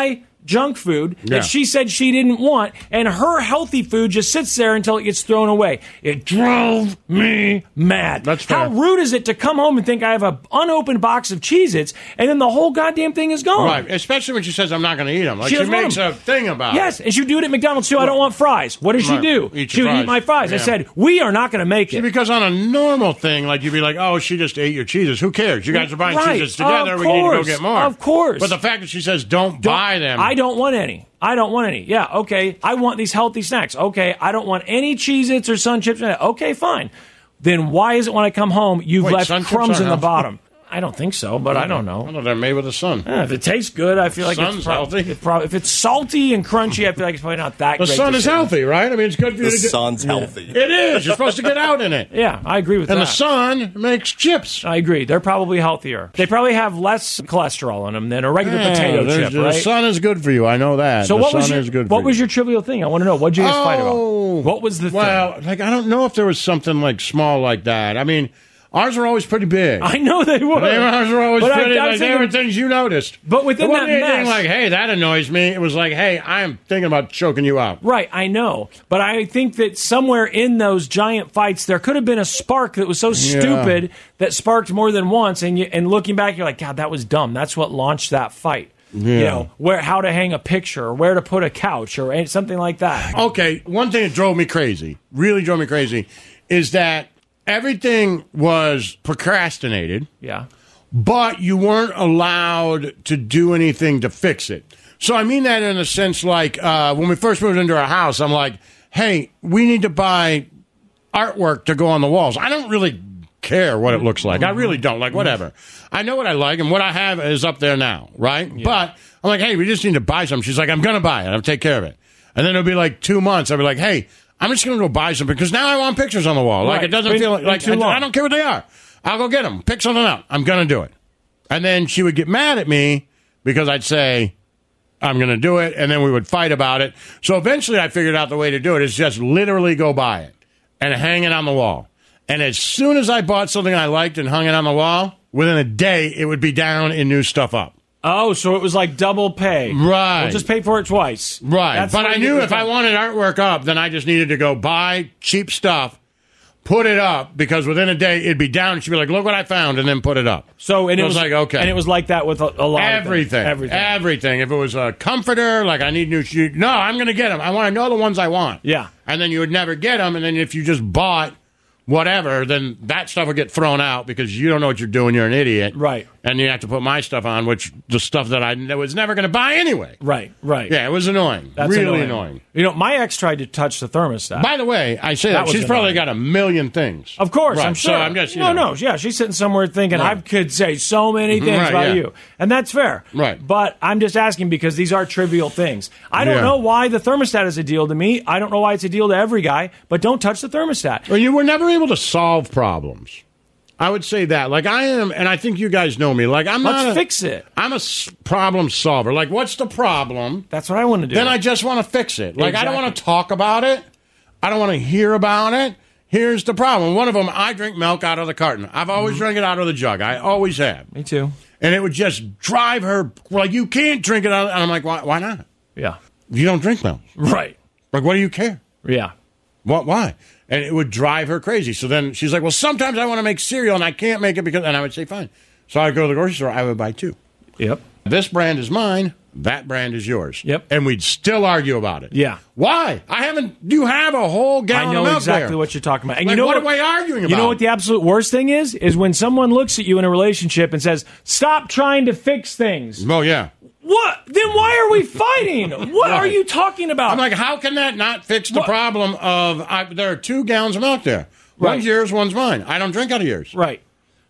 junk food that Yeah. she said she didn't want, and her healthy food just sits there until it gets thrown away. It drove me mad. That's fair. How rude is it to come home and think I have an unopened box of Cheez-Its, and then the whole goddamn thing is gone? Right, especially when she says, I'm not going to eat them. Like, she doesn't want makes them. a thing about it. Yes, and she would do it at McDonald's too. I don't want fries. What does she Right. do? Eat She your would eat fries. my fries. I Yeah. said, we are not going to make See, it. because on a normal thing, like you'd be like, oh, she just ate your cheeses. Who cares? You guys are buying Right. cheeses together. Of We need to go course. get more. Of course. But the fact that she says, don't buy them. I don't want any. Yeah, okay. I want these healthy snacks. Okay, I don't want any Cheez-Its or Sun Chips. Okay, fine. Then why is it when I come home, you've Wait, left Sun Chips crumbs are in the healthy? bottom? I don't think so, but I don't know. I know they're made with the sun. Yeah, if it tastes good, I feel like Sun's it's healthy. if it's salty and crunchy, I feel like it's probably not that The great. sun to is sit in. healthy, right? I mean, it's good for you The to get... sun's healthy. It is. You're supposed to get out in it. Yeah, I agree with And that. the sun makes chips. I agree. They're probably healthier. They probably have less cholesterol in them than a regular Yeah, potato there's- chip, right? The sun is good for you. I know that. So the what sun was is your good what for was you. your trivial thing? I want to know. What did you guys fight about? What was the Well, thing? like, I don't know if there was something like small like that. I mean, ours were always pretty big. I know they were. Ours were always But pretty. I'm Like, they thinking- were things you noticed. But within it wasn't that anything mess- like, hey, that annoys me. It was like, hey, I'm thinking about choking you out. Right, I know. But I think that somewhere in those giant fights, there could have been a spark that was so stupid that sparked more than once. And looking back, you're like, God, that was dumb. That's what launched that fight. Yeah. You know, how to hang a picture, or where to put a couch, or something like that. Okay, one thing that drove me crazy, really drove me crazy, is that everything was procrastinated. Yeah. But you weren't allowed to do anything to fix it. So I mean that in a sense like when we first moved into our house, I'm like, hey, we need to buy artwork to go on the walls. I don't really care what it looks like. I really don't. Like, whatever. I know what I like, and what I have is up there now, right? Yeah. But I'm like, hey, we just need to buy something. She's like, I'm going to buy it. I'll take care of it. And then it'll be like 2 months. I'll be like, hey, I'm just going to go buy something because now I want pictures on the wall. Like, Right. it doesn't feel like too long. I don't care what they are. I'll go get them. Pick something out. I'm going to do it. And then she would get mad at me because I'd say, I'm going to do it. And then we would fight about it. So eventually I figured out the way to do it is just literally go buy it and hang it on the wall. And as soon as I bought something I liked and hung it on the wall, within a day, it would be down and new stuff up. Oh, so it was like double pay. Right. We'll just pay for it twice. Right. That's But what I it knew was if I done. wanted artwork up, then I just needed to go buy cheap stuff, put it up, because within a day it'd be down. And she'd be like, look what I found, and then put it up. So and it it was like, okay. And it was like that with a lot Everything. of things. Everything. If it was a comforter, like I need new shoes. No, I'm going to get them. I want to know the ones I want. Yeah. And then you would never get them. And then if you just bought whatever, then that stuff would get thrown out because you don't know what you're doing. You're an idiot. Right. And you have to put my stuff on, which the stuff that I was never going to buy anyway. Right. Yeah, it was annoying. That's really annoying. You know, my ex tried to touch the thermostat. By the way, I say that was she's probably annoying. got a million things. Of course, Right, I'm sure. So I'm just, yeah, she's sitting somewhere thinking, Right. I could say so many things Right, about yeah. you. And that's fair. Right. But I'm just asking because these are trivial things. I don't Yeah. know why the thermostat is a deal to me. I don't know why it's a deal to every guy, but don't touch the thermostat. Well, you were never able to solve problems. I would say that. Like, I am, and I think you guys know me. Like, I'm Let's not. fix it. I'm a problem solver. Like, what's the problem? That's what I want to do. Then I just want to fix it. Like, I don't Exactly. want to talk about it. I don't want to hear about it. Here's the problem. One of them, I drink milk out of the carton. I've always drank it out of the jug. I always have. Me too. And it would just drive her, like, you can't drink it out. And I'm like, why not? Yeah. You don't drink milk. Right. Like, what do you care? Yeah. What? Why? And it would drive her crazy. So then she's like, well, sometimes I want to make cereal and I can't make it because... And I would say, fine. So I'd go to the grocery store. I would buy 2. Yep. This brand is mine. That brand is yours. Yep. And we'd still argue about it. Yeah. Why? You have a whole gallon I know of milk exactly there. what you're talking about. And Like, you know what am I arguing about? You know what the absolute worst thing is? Is when someone looks at you in a relationship and says, stop trying to fix things. Oh, yeah. What? Then why are we fighting? What are Right. you talking about? I'm like, how can that not fix the problem of... there are 2 gallons of milk there. Right. One's yours, one's mine. I don't drink out of yours. Right.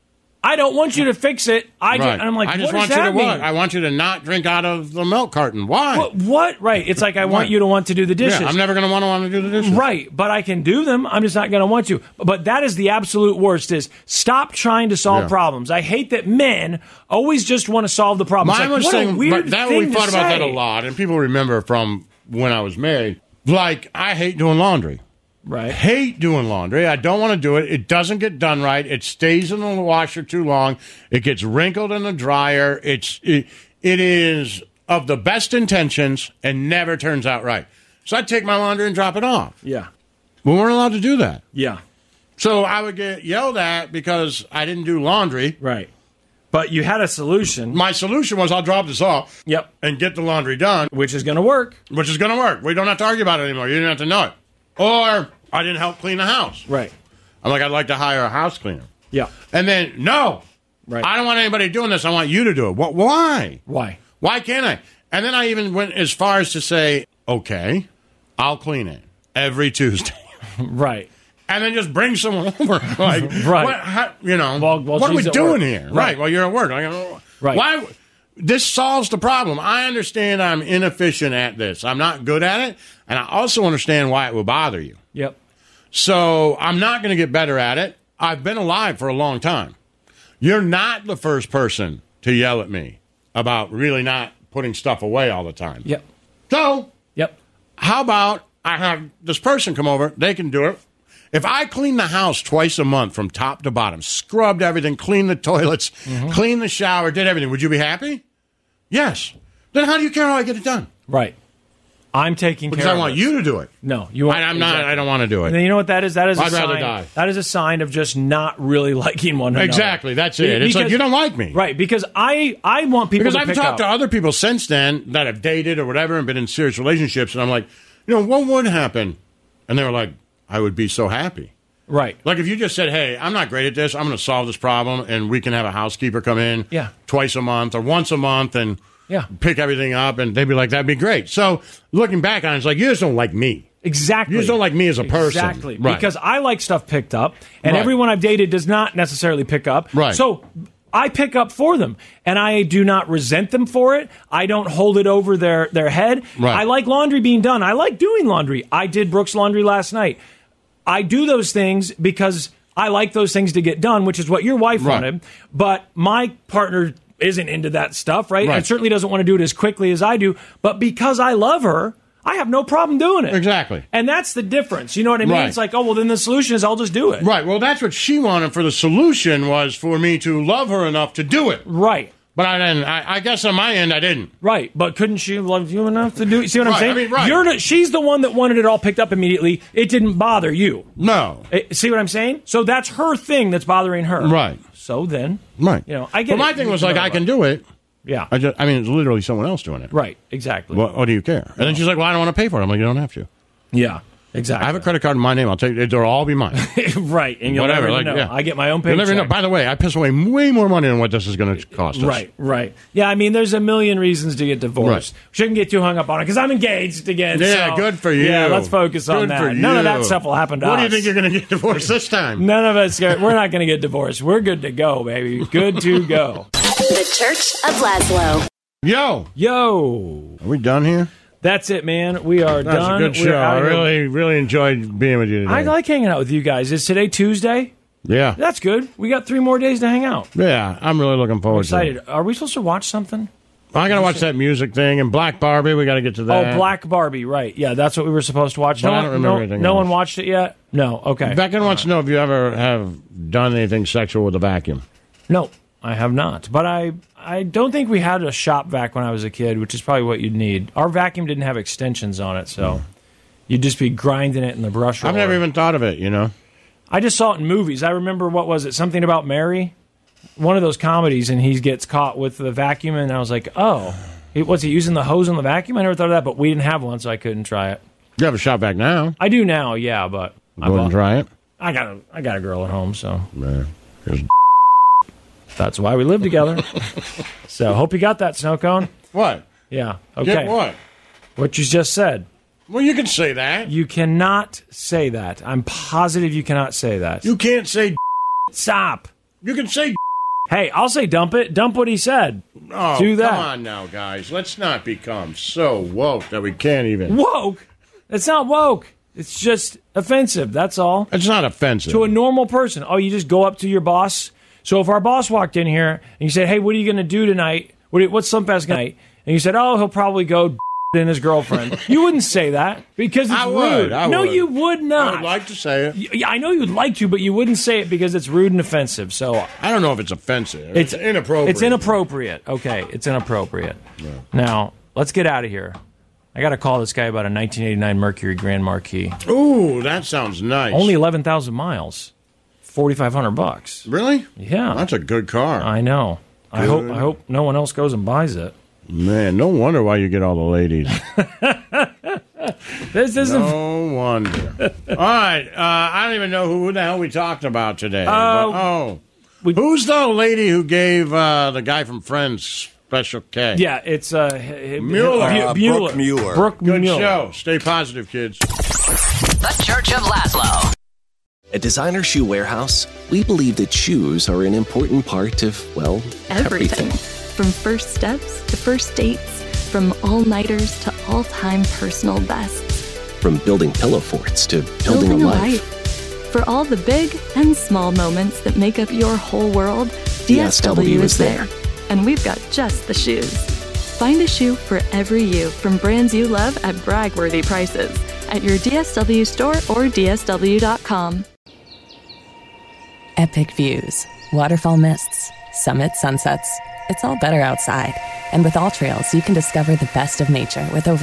I don't want you to fix it. Right. I'm like, I just what want does you that to mean? what? I want you to not drink out of the milk carton. Why? What? Right. It's like I want you to want to do the dishes. Yeah, I'm never going to want to do the dishes. Right, but I can do them. I'm just not going to want to. But that is the absolute worst is stop trying to solve Yeah. problems. I hate that men always just want to solve the problem. Mine was what a saying, weird but that thing we to thought about that a say. lot, and people remember from when I was married. Like, I hate doing laundry. Right. Hate doing laundry. I don't want to do it. It doesn't get done right. It stays in the washer too long. It gets wrinkled in the dryer. It is of the best intentions and never turns out right. So I'd take my laundry and drop it off. Yeah. We weren't allowed to do that. Yeah. So I would get yelled at because I didn't do laundry. Right. But you had a solution. My solution was I'll drop this off. Yep. And get the laundry done. Which is going to work. Which is going to work. We don't have to argue about it anymore. You didn't have to know it. Or I didn't help clean the house. Right. I'm like, I'd like to hire a house cleaner. Yeah. And then, no. Right. I don't want anybody doing this. I want you to do it. Why? Why? Why can't I? And then I even went as far as to say, okay, I'll clean it every Tuesday. Right. And then just bring someone over. Like, right. What are we doing here? Right. While you're at work. Right. Why? This solves the problem. I understand I'm inefficient at this. I'm not good at it. And I also understand why it will bother you. Yep. So I'm not going to get better at it. I've been alive for a long time. You're not the first person to yell at me about really not putting stuff away all the time. Yep. So, yep. How about I have this person come over? They can do it. If I clean the house twice a month from top to bottom, scrubbed everything, cleaned the toilets, cleaned the shower, did everything, would you be happy? Yes. Then how do you care how I get it done? Right. I'm taking care of it. Because I want you to do it. No, you want. I'm not. I don't want to do it. And then you know what that is? That is. I'd a rather sign, die. That is a sign of just not really liking one another. Exactly. That's it. It's like you don't like me, right? Because I want people. Because I've talked to other people since then that have dated or whatever and been in serious relationships, and I'm like, what would happen? And they were like, I would be so happy. Right. Like if you just said, hey, I'm not great at this. I'm going to solve this problem, and we can have a housekeeper come in twice a month or once a month and pick everything up, and they'd be like, that'd be great. So looking back on it, it's like, you just don't like me. Exactly. You just don't like me as a person. Exactly. Right. Because I like stuff picked up, and everyone I've dated does not necessarily pick up. Right. So I pick up for them, and I do not resent them for it. I don't hold it over their head. Right. I like laundry being done. I like doing laundry. I did Brooke's laundry last night. I do those things because I like those things to get done, which is what your wife wanted. But my partner isn't into that stuff, right? And certainly doesn't want to do it as quickly as I do. But because I love her, I have no problem doing it. Exactly. And that's the difference. You know what I mean? Right. It's like, oh, well, then the solution is I'll just do it. Right. Well, that's what she wanted for the solution was for me to love her enough to do it. Right. But I guess on my end, I didn't. Right. But couldn't she love you enough to do it? See what I'm saying? I mean, she's the one that wanted it all picked up immediately. It didn't bother you. No. See what I'm saying? So that's her thing that's bothering her. Right. So then, right. I get it. But my thing was like, I can do it. Yeah. I mean, it's literally someone else doing it. Right. Exactly. What do you care? And then she's like, well, I don't want to pay for it. I'm like, you don't have to. Yeah. Exactly. I have a credit card in my name. I'll take it. They'll all be mine. Right. And you'll never know. Yeah. I get my own paycheck. You'll never know. By the way, I piss away way more money than what this is going to cost us. Right. Right. Yeah. I mean, there's a million reasons to get divorced. Right. Shouldn't get too hung up on it because I'm engaged again. Yeah. So, good for you. Yeah. Let's focus on that. None of that stuff will happen to us. What do you think you're going to get divorced this time? None of us. We're not going to get divorced. We're good to go, baby. Good to go. The Church of Laszlo. Yo. Are we done here? That's it, man. We are done. That's a good show. I really enjoyed being with you today. I like hanging out with you guys. Is today Tuesday? Yeah. That's good. We got 3 more days to hang out. Yeah, I'm really looking forward to it. Are we supposed to watch something? I got to watch that music thing. And Black Barbie, we got to get to that. Oh, Black Barbie, right. Yeah, that's what we were supposed to watch. But I don't remember anything No else. one watched it yet? No, okay. Becca wants to know if you ever have done anything sexual with a vacuum. No, I have not. But I don't think we had a shop vac when I was a kid, which is probably what you'd need. Our vacuum didn't have extensions on it, so you'd just be grinding it in the brush roller. I've never even thought of it, you know. I just saw it in movies. I remember, what was it, Something About Mary? One of those comedies, and he gets caught with the vacuum, and I was like, oh, what's he using the hose on the vacuum? I never thought of that, but we didn't have one, so I couldn't try it. You have a shop vac now. I do now, yeah, but Go and try it. I got a girl at home, so Man, that's why we live together. So hope you got that, Snow Cone. What? Yeah. Okay. Get what? What you just said. Well, you can say that. You cannot say that. I'm positive you cannot say that. You can't say stop. You can say hey, I'll say dump it. Dump what he said. Oh, do that. Come on now, guys. Let's not become so woke that we can't even. Woke? It's not woke. It's just offensive. That's all. It's not offensive. To a normal person. Oh, you just go up to your boss. So if our boss walked in here and you said, hey, what are you going to do tonight? What's Slumpfest night? And you said, oh, he'll probably go in his girlfriend. You wouldn't say that because it's rude. No, you would not. I would like to say it. Yeah, I know you'd like to, but you wouldn't say it because it's rude and offensive. So I don't know if it's offensive. It's inappropriate. It's inappropriate. Okay, it's inappropriate. Yeah. Now, let's get out of here. I got to call this guy about a 1989 Mercury Grand Marquis. Ooh, that sounds nice. Only 11,000 miles. $4,500. Really? Yeah. That's a good car. I know. I hope no one else goes and buys it. Man, no wonder why you get all the ladies. This isn't... No wonder. All right. I don't even know who the hell we talked about today. Who's the lady who gave the guy from Friends Special K? Yeah, it's Mueller. Brooke Mueller. Brooke Good Mueller. show. Stay positive, kids. The Church of Laszlo. At Designer Shoe Warehouse, we believe that shoes are an important part of, well, everything. From first steps to first dates, from all-nighters to all-time personal bests. From building pillow forts to building a life. For all the big and small moments that make up your whole world, DSW is there. And we've got just the shoes. Find a shoe for every you from brands you love at brag-worthy prices at your DSW store or DSW.com. Epic views, waterfall mists, summit sunsets. It's all better outside. And with All Trails, you can discover the best of nature with over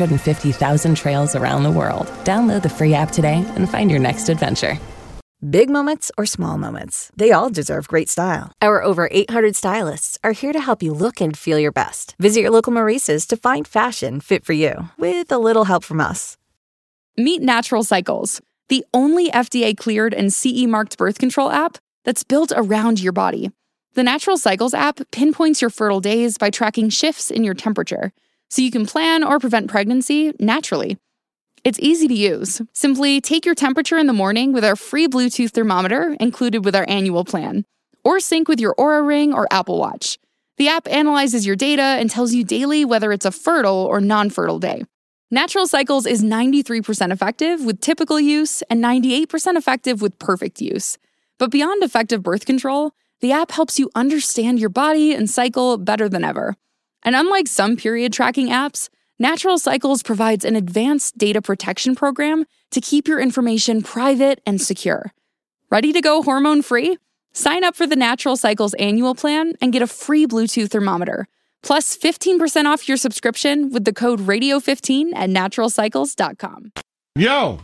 450,000 trails around the world. Download the free app today and find your next adventure. Big moments or small moments, they all deserve great style. Our over 800 stylists are here to help you look and feel your best. Visit your local Maurice's to find fashion fit for you, with a little help from us. Meet Natural Cycles, the only FDA-cleared and CE-marked birth control app that's built around your body. The Natural Cycles app pinpoints your fertile days by tracking shifts in your temperature, so you can plan or prevent pregnancy naturally. It's easy to use. Simply take your temperature in the morning with our free Bluetooth thermometer included with our annual plan, or sync with your Oura Ring or Apple Watch. The app analyzes your data and tells you daily whether it's a fertile or non-fertile day. Natural Cycles is 93% effective with typical use and 98% effective with perfect use. But beyond effective birth control, the app helps you understand your body and cycle better than ever. And unlike some period tracking apps, Natural Cycles provides an advanced data protection program to keep your information private and secure. Ready to go hormone-free? Sign up for the Natural Cycles annual plan and get a free Bluetooth thermometer, plus 15% off your subscription with the code RADIO15 at naturalcycles.com. Yo!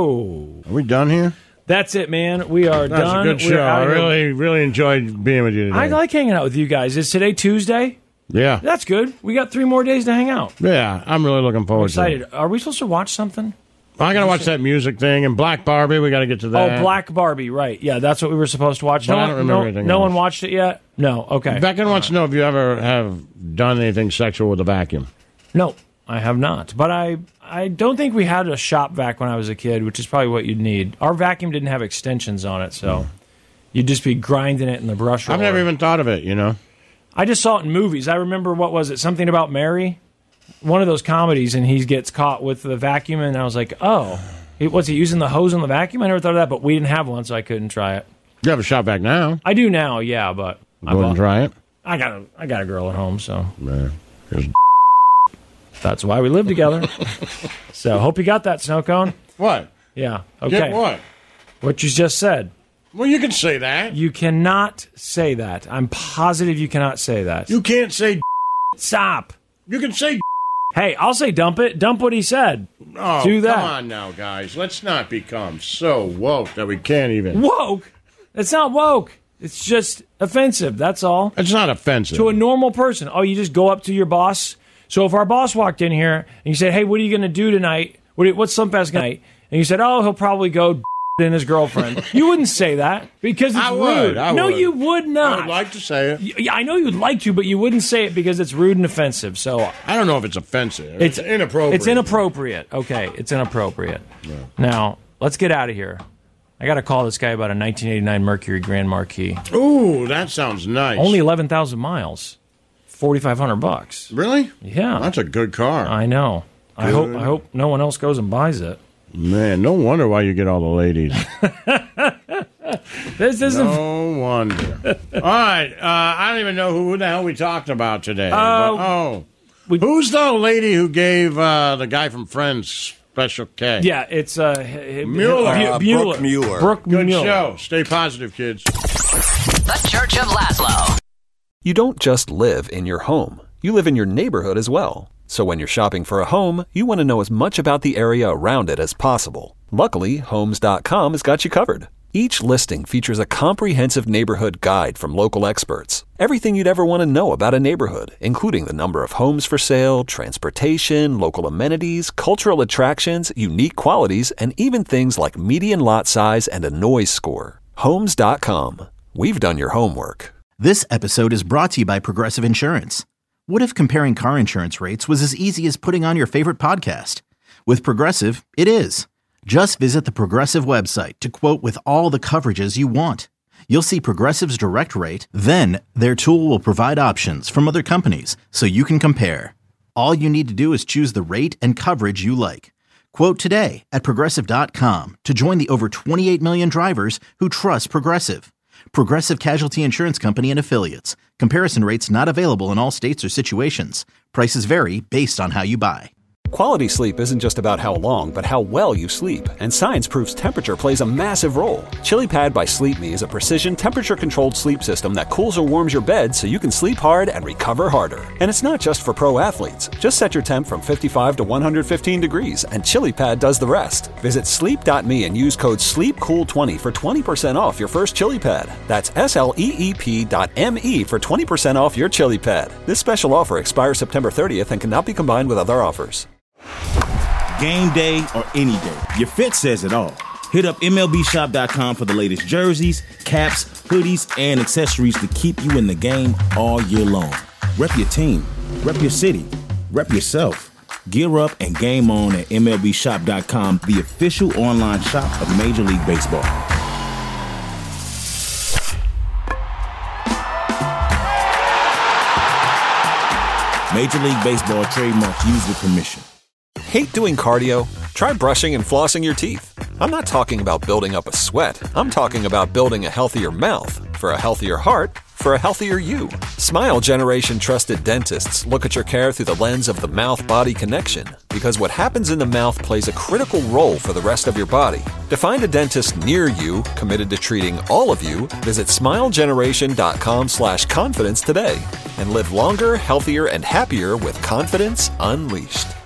Are we done here? That's it, man. We are done. That's a good show. I really enjoyed being with you today. I like hanging out with you guys. Is today Tuesday? Yeah. That's good. We got 3 more days to hang out. Yeah, I'm really looking forward to it. Excited. Are we supposed to watch something? I got to watch that music thing. And Black Barbie, we got to get to that. Oh, Black Barbie, right. Yeah, that's what we were supposed to watch. But I don't remember anything No else. one watched it yet? No, okay. Becca wants to know if you ever have done anything sexual with a vacuum. No, I have not. But I don't think we had a shop vac when I was a kid, which is probably what you'd need. Our vacuum didn't have extensions on it, so you'd just be grinding it in the brush roller. I've never even thought of it, you know. I just saw it in movies. I remember, what was it? Something About Mary? One of those comedies, and he gets caught with the vacuum, and I was like, oh, was he using the hose on the vacuum? I never thought of that, but we didn't have one, so I couldn't try it. You have a shop vac now? I do now, yeah, but I wouldn't try it. I got a girl at home, so Man, that's why we live together. So hope you got that, Snow Cone. What? Yeah. Okay. Get what? What you just said. Well, you can say that. You cannot say that. I'm positive you cannot say that. You can't say Stop. You can say Hey, I'll say dump it. Dump what he said. Oh, do that. Come on now, guys. Let's not become so woke that we can't even. Woke? It's not woke. It's just offensive. That's all. It's not offensive. To a normal person. Oh, you just go up to your boss. So if our boss walked in here and you said, hey, what are you going to do tonight? What's Slumfast night? And you said, oh, he'll probably go in his girlfriend. You wouldn't say that because it's rude. No, you would not. I would like to say it. I know you'd like to, but you wouldn't say it because it's rude and offensive. So I don't know if it's offensive. It's inappropriate. It's inappropriate. Okay, it's inappropriate. Yeah. Now, let's get out of here. I got to call this guy about a 1989 Mercury Grand Marquis. Ooh, that sounds nice. Only 11,000 miles. $4,500. Really? Yeah. That's a good car. I know. I hope no one else goes and buys it. Man, no wonder why you get all the ladies. This isn't. No wonder. All right. I don't even know who the hell we talked about today. Who's the lady who gave the guy from Friends Special K? Yeah, it's Mueller. Brooke Mueller. Brooke Good Mueller. show. Stay positive, kids. The Church of Laszlo. You don't just live in your home. You live in your neighborhood as well. So when you're shopping for a home, you want to know as much about the area around it as possible. Luckily, Homes.com has got you covered. Each listing features a comprehensive neighborhood guide from local experts. Everything you'd ever want to know about a neighborhood, including the number of homes for sale, transportation, local amenities, cultural attractions, unique qualities, and even things like median lot size and a noise score. Homes.com. We've done your homework. This episode is brought to you by Progressive Insurance. What if comparing car insurance rates was as easy as putting on your favorite podcast? With Progressive, it is. Just visit the Progressive website to quote with all the coverages you want. You'll see Progressive's direct rate, then their tool will provide options from other companies so you can compare. All you need to do is choose the rate and coverage you like. Quote today at Progressive.com to join the over 28 million drivers who trust Progressive. Progressive Casualty Insurance Company and Affiliates. Comparison rates not available in all states or situations. Prices vary based on how you buy. Quality sleep isn't just about how long, but how well you sleep. And science proves temperature plays a massive role. ChiliPad by Sleep Me is a precision temperature-controlled sleep system that cools or warms your bed so you can sleep hard and recover harder. And it's not just for pro athletes. Just set your temp from 55 to 115 degrees, and ChiliPad does the rest. Visit sleep.me and use code SLEEPCOOL20 for 20% off your first ChiliPad. That's SLEEP.me for 20% off your ChiliPad. This special offer expires September 30th and cannot be combined with other offers. Game day or any day, your fit says it all. Hit up MLBshop.com for the latest jerseys, caps, hoodies, and accessories to keep you in the game all year long. Rep your team, rep your city, rep yourself. Gear up and game on at MLBshop.com, the official online shop of Major League Baseball. Major League Baseball trademark used with permission. Hate doing cardio? Try brushing and flossing your teeth. I'm not talking about building up a sweat. I'm talking about building a healthier mouth for a healthier heart for a healthier you. Smile Generation trusted dentists look at your care through the lens of the mouth-body connection, because what happens in the mouth plays a critical role for the rest of your body. To find a dentist near you committed to treating all of you, visit smilegeneration.com/confidence today and live longer, healthier, and happier with confidence unleashed.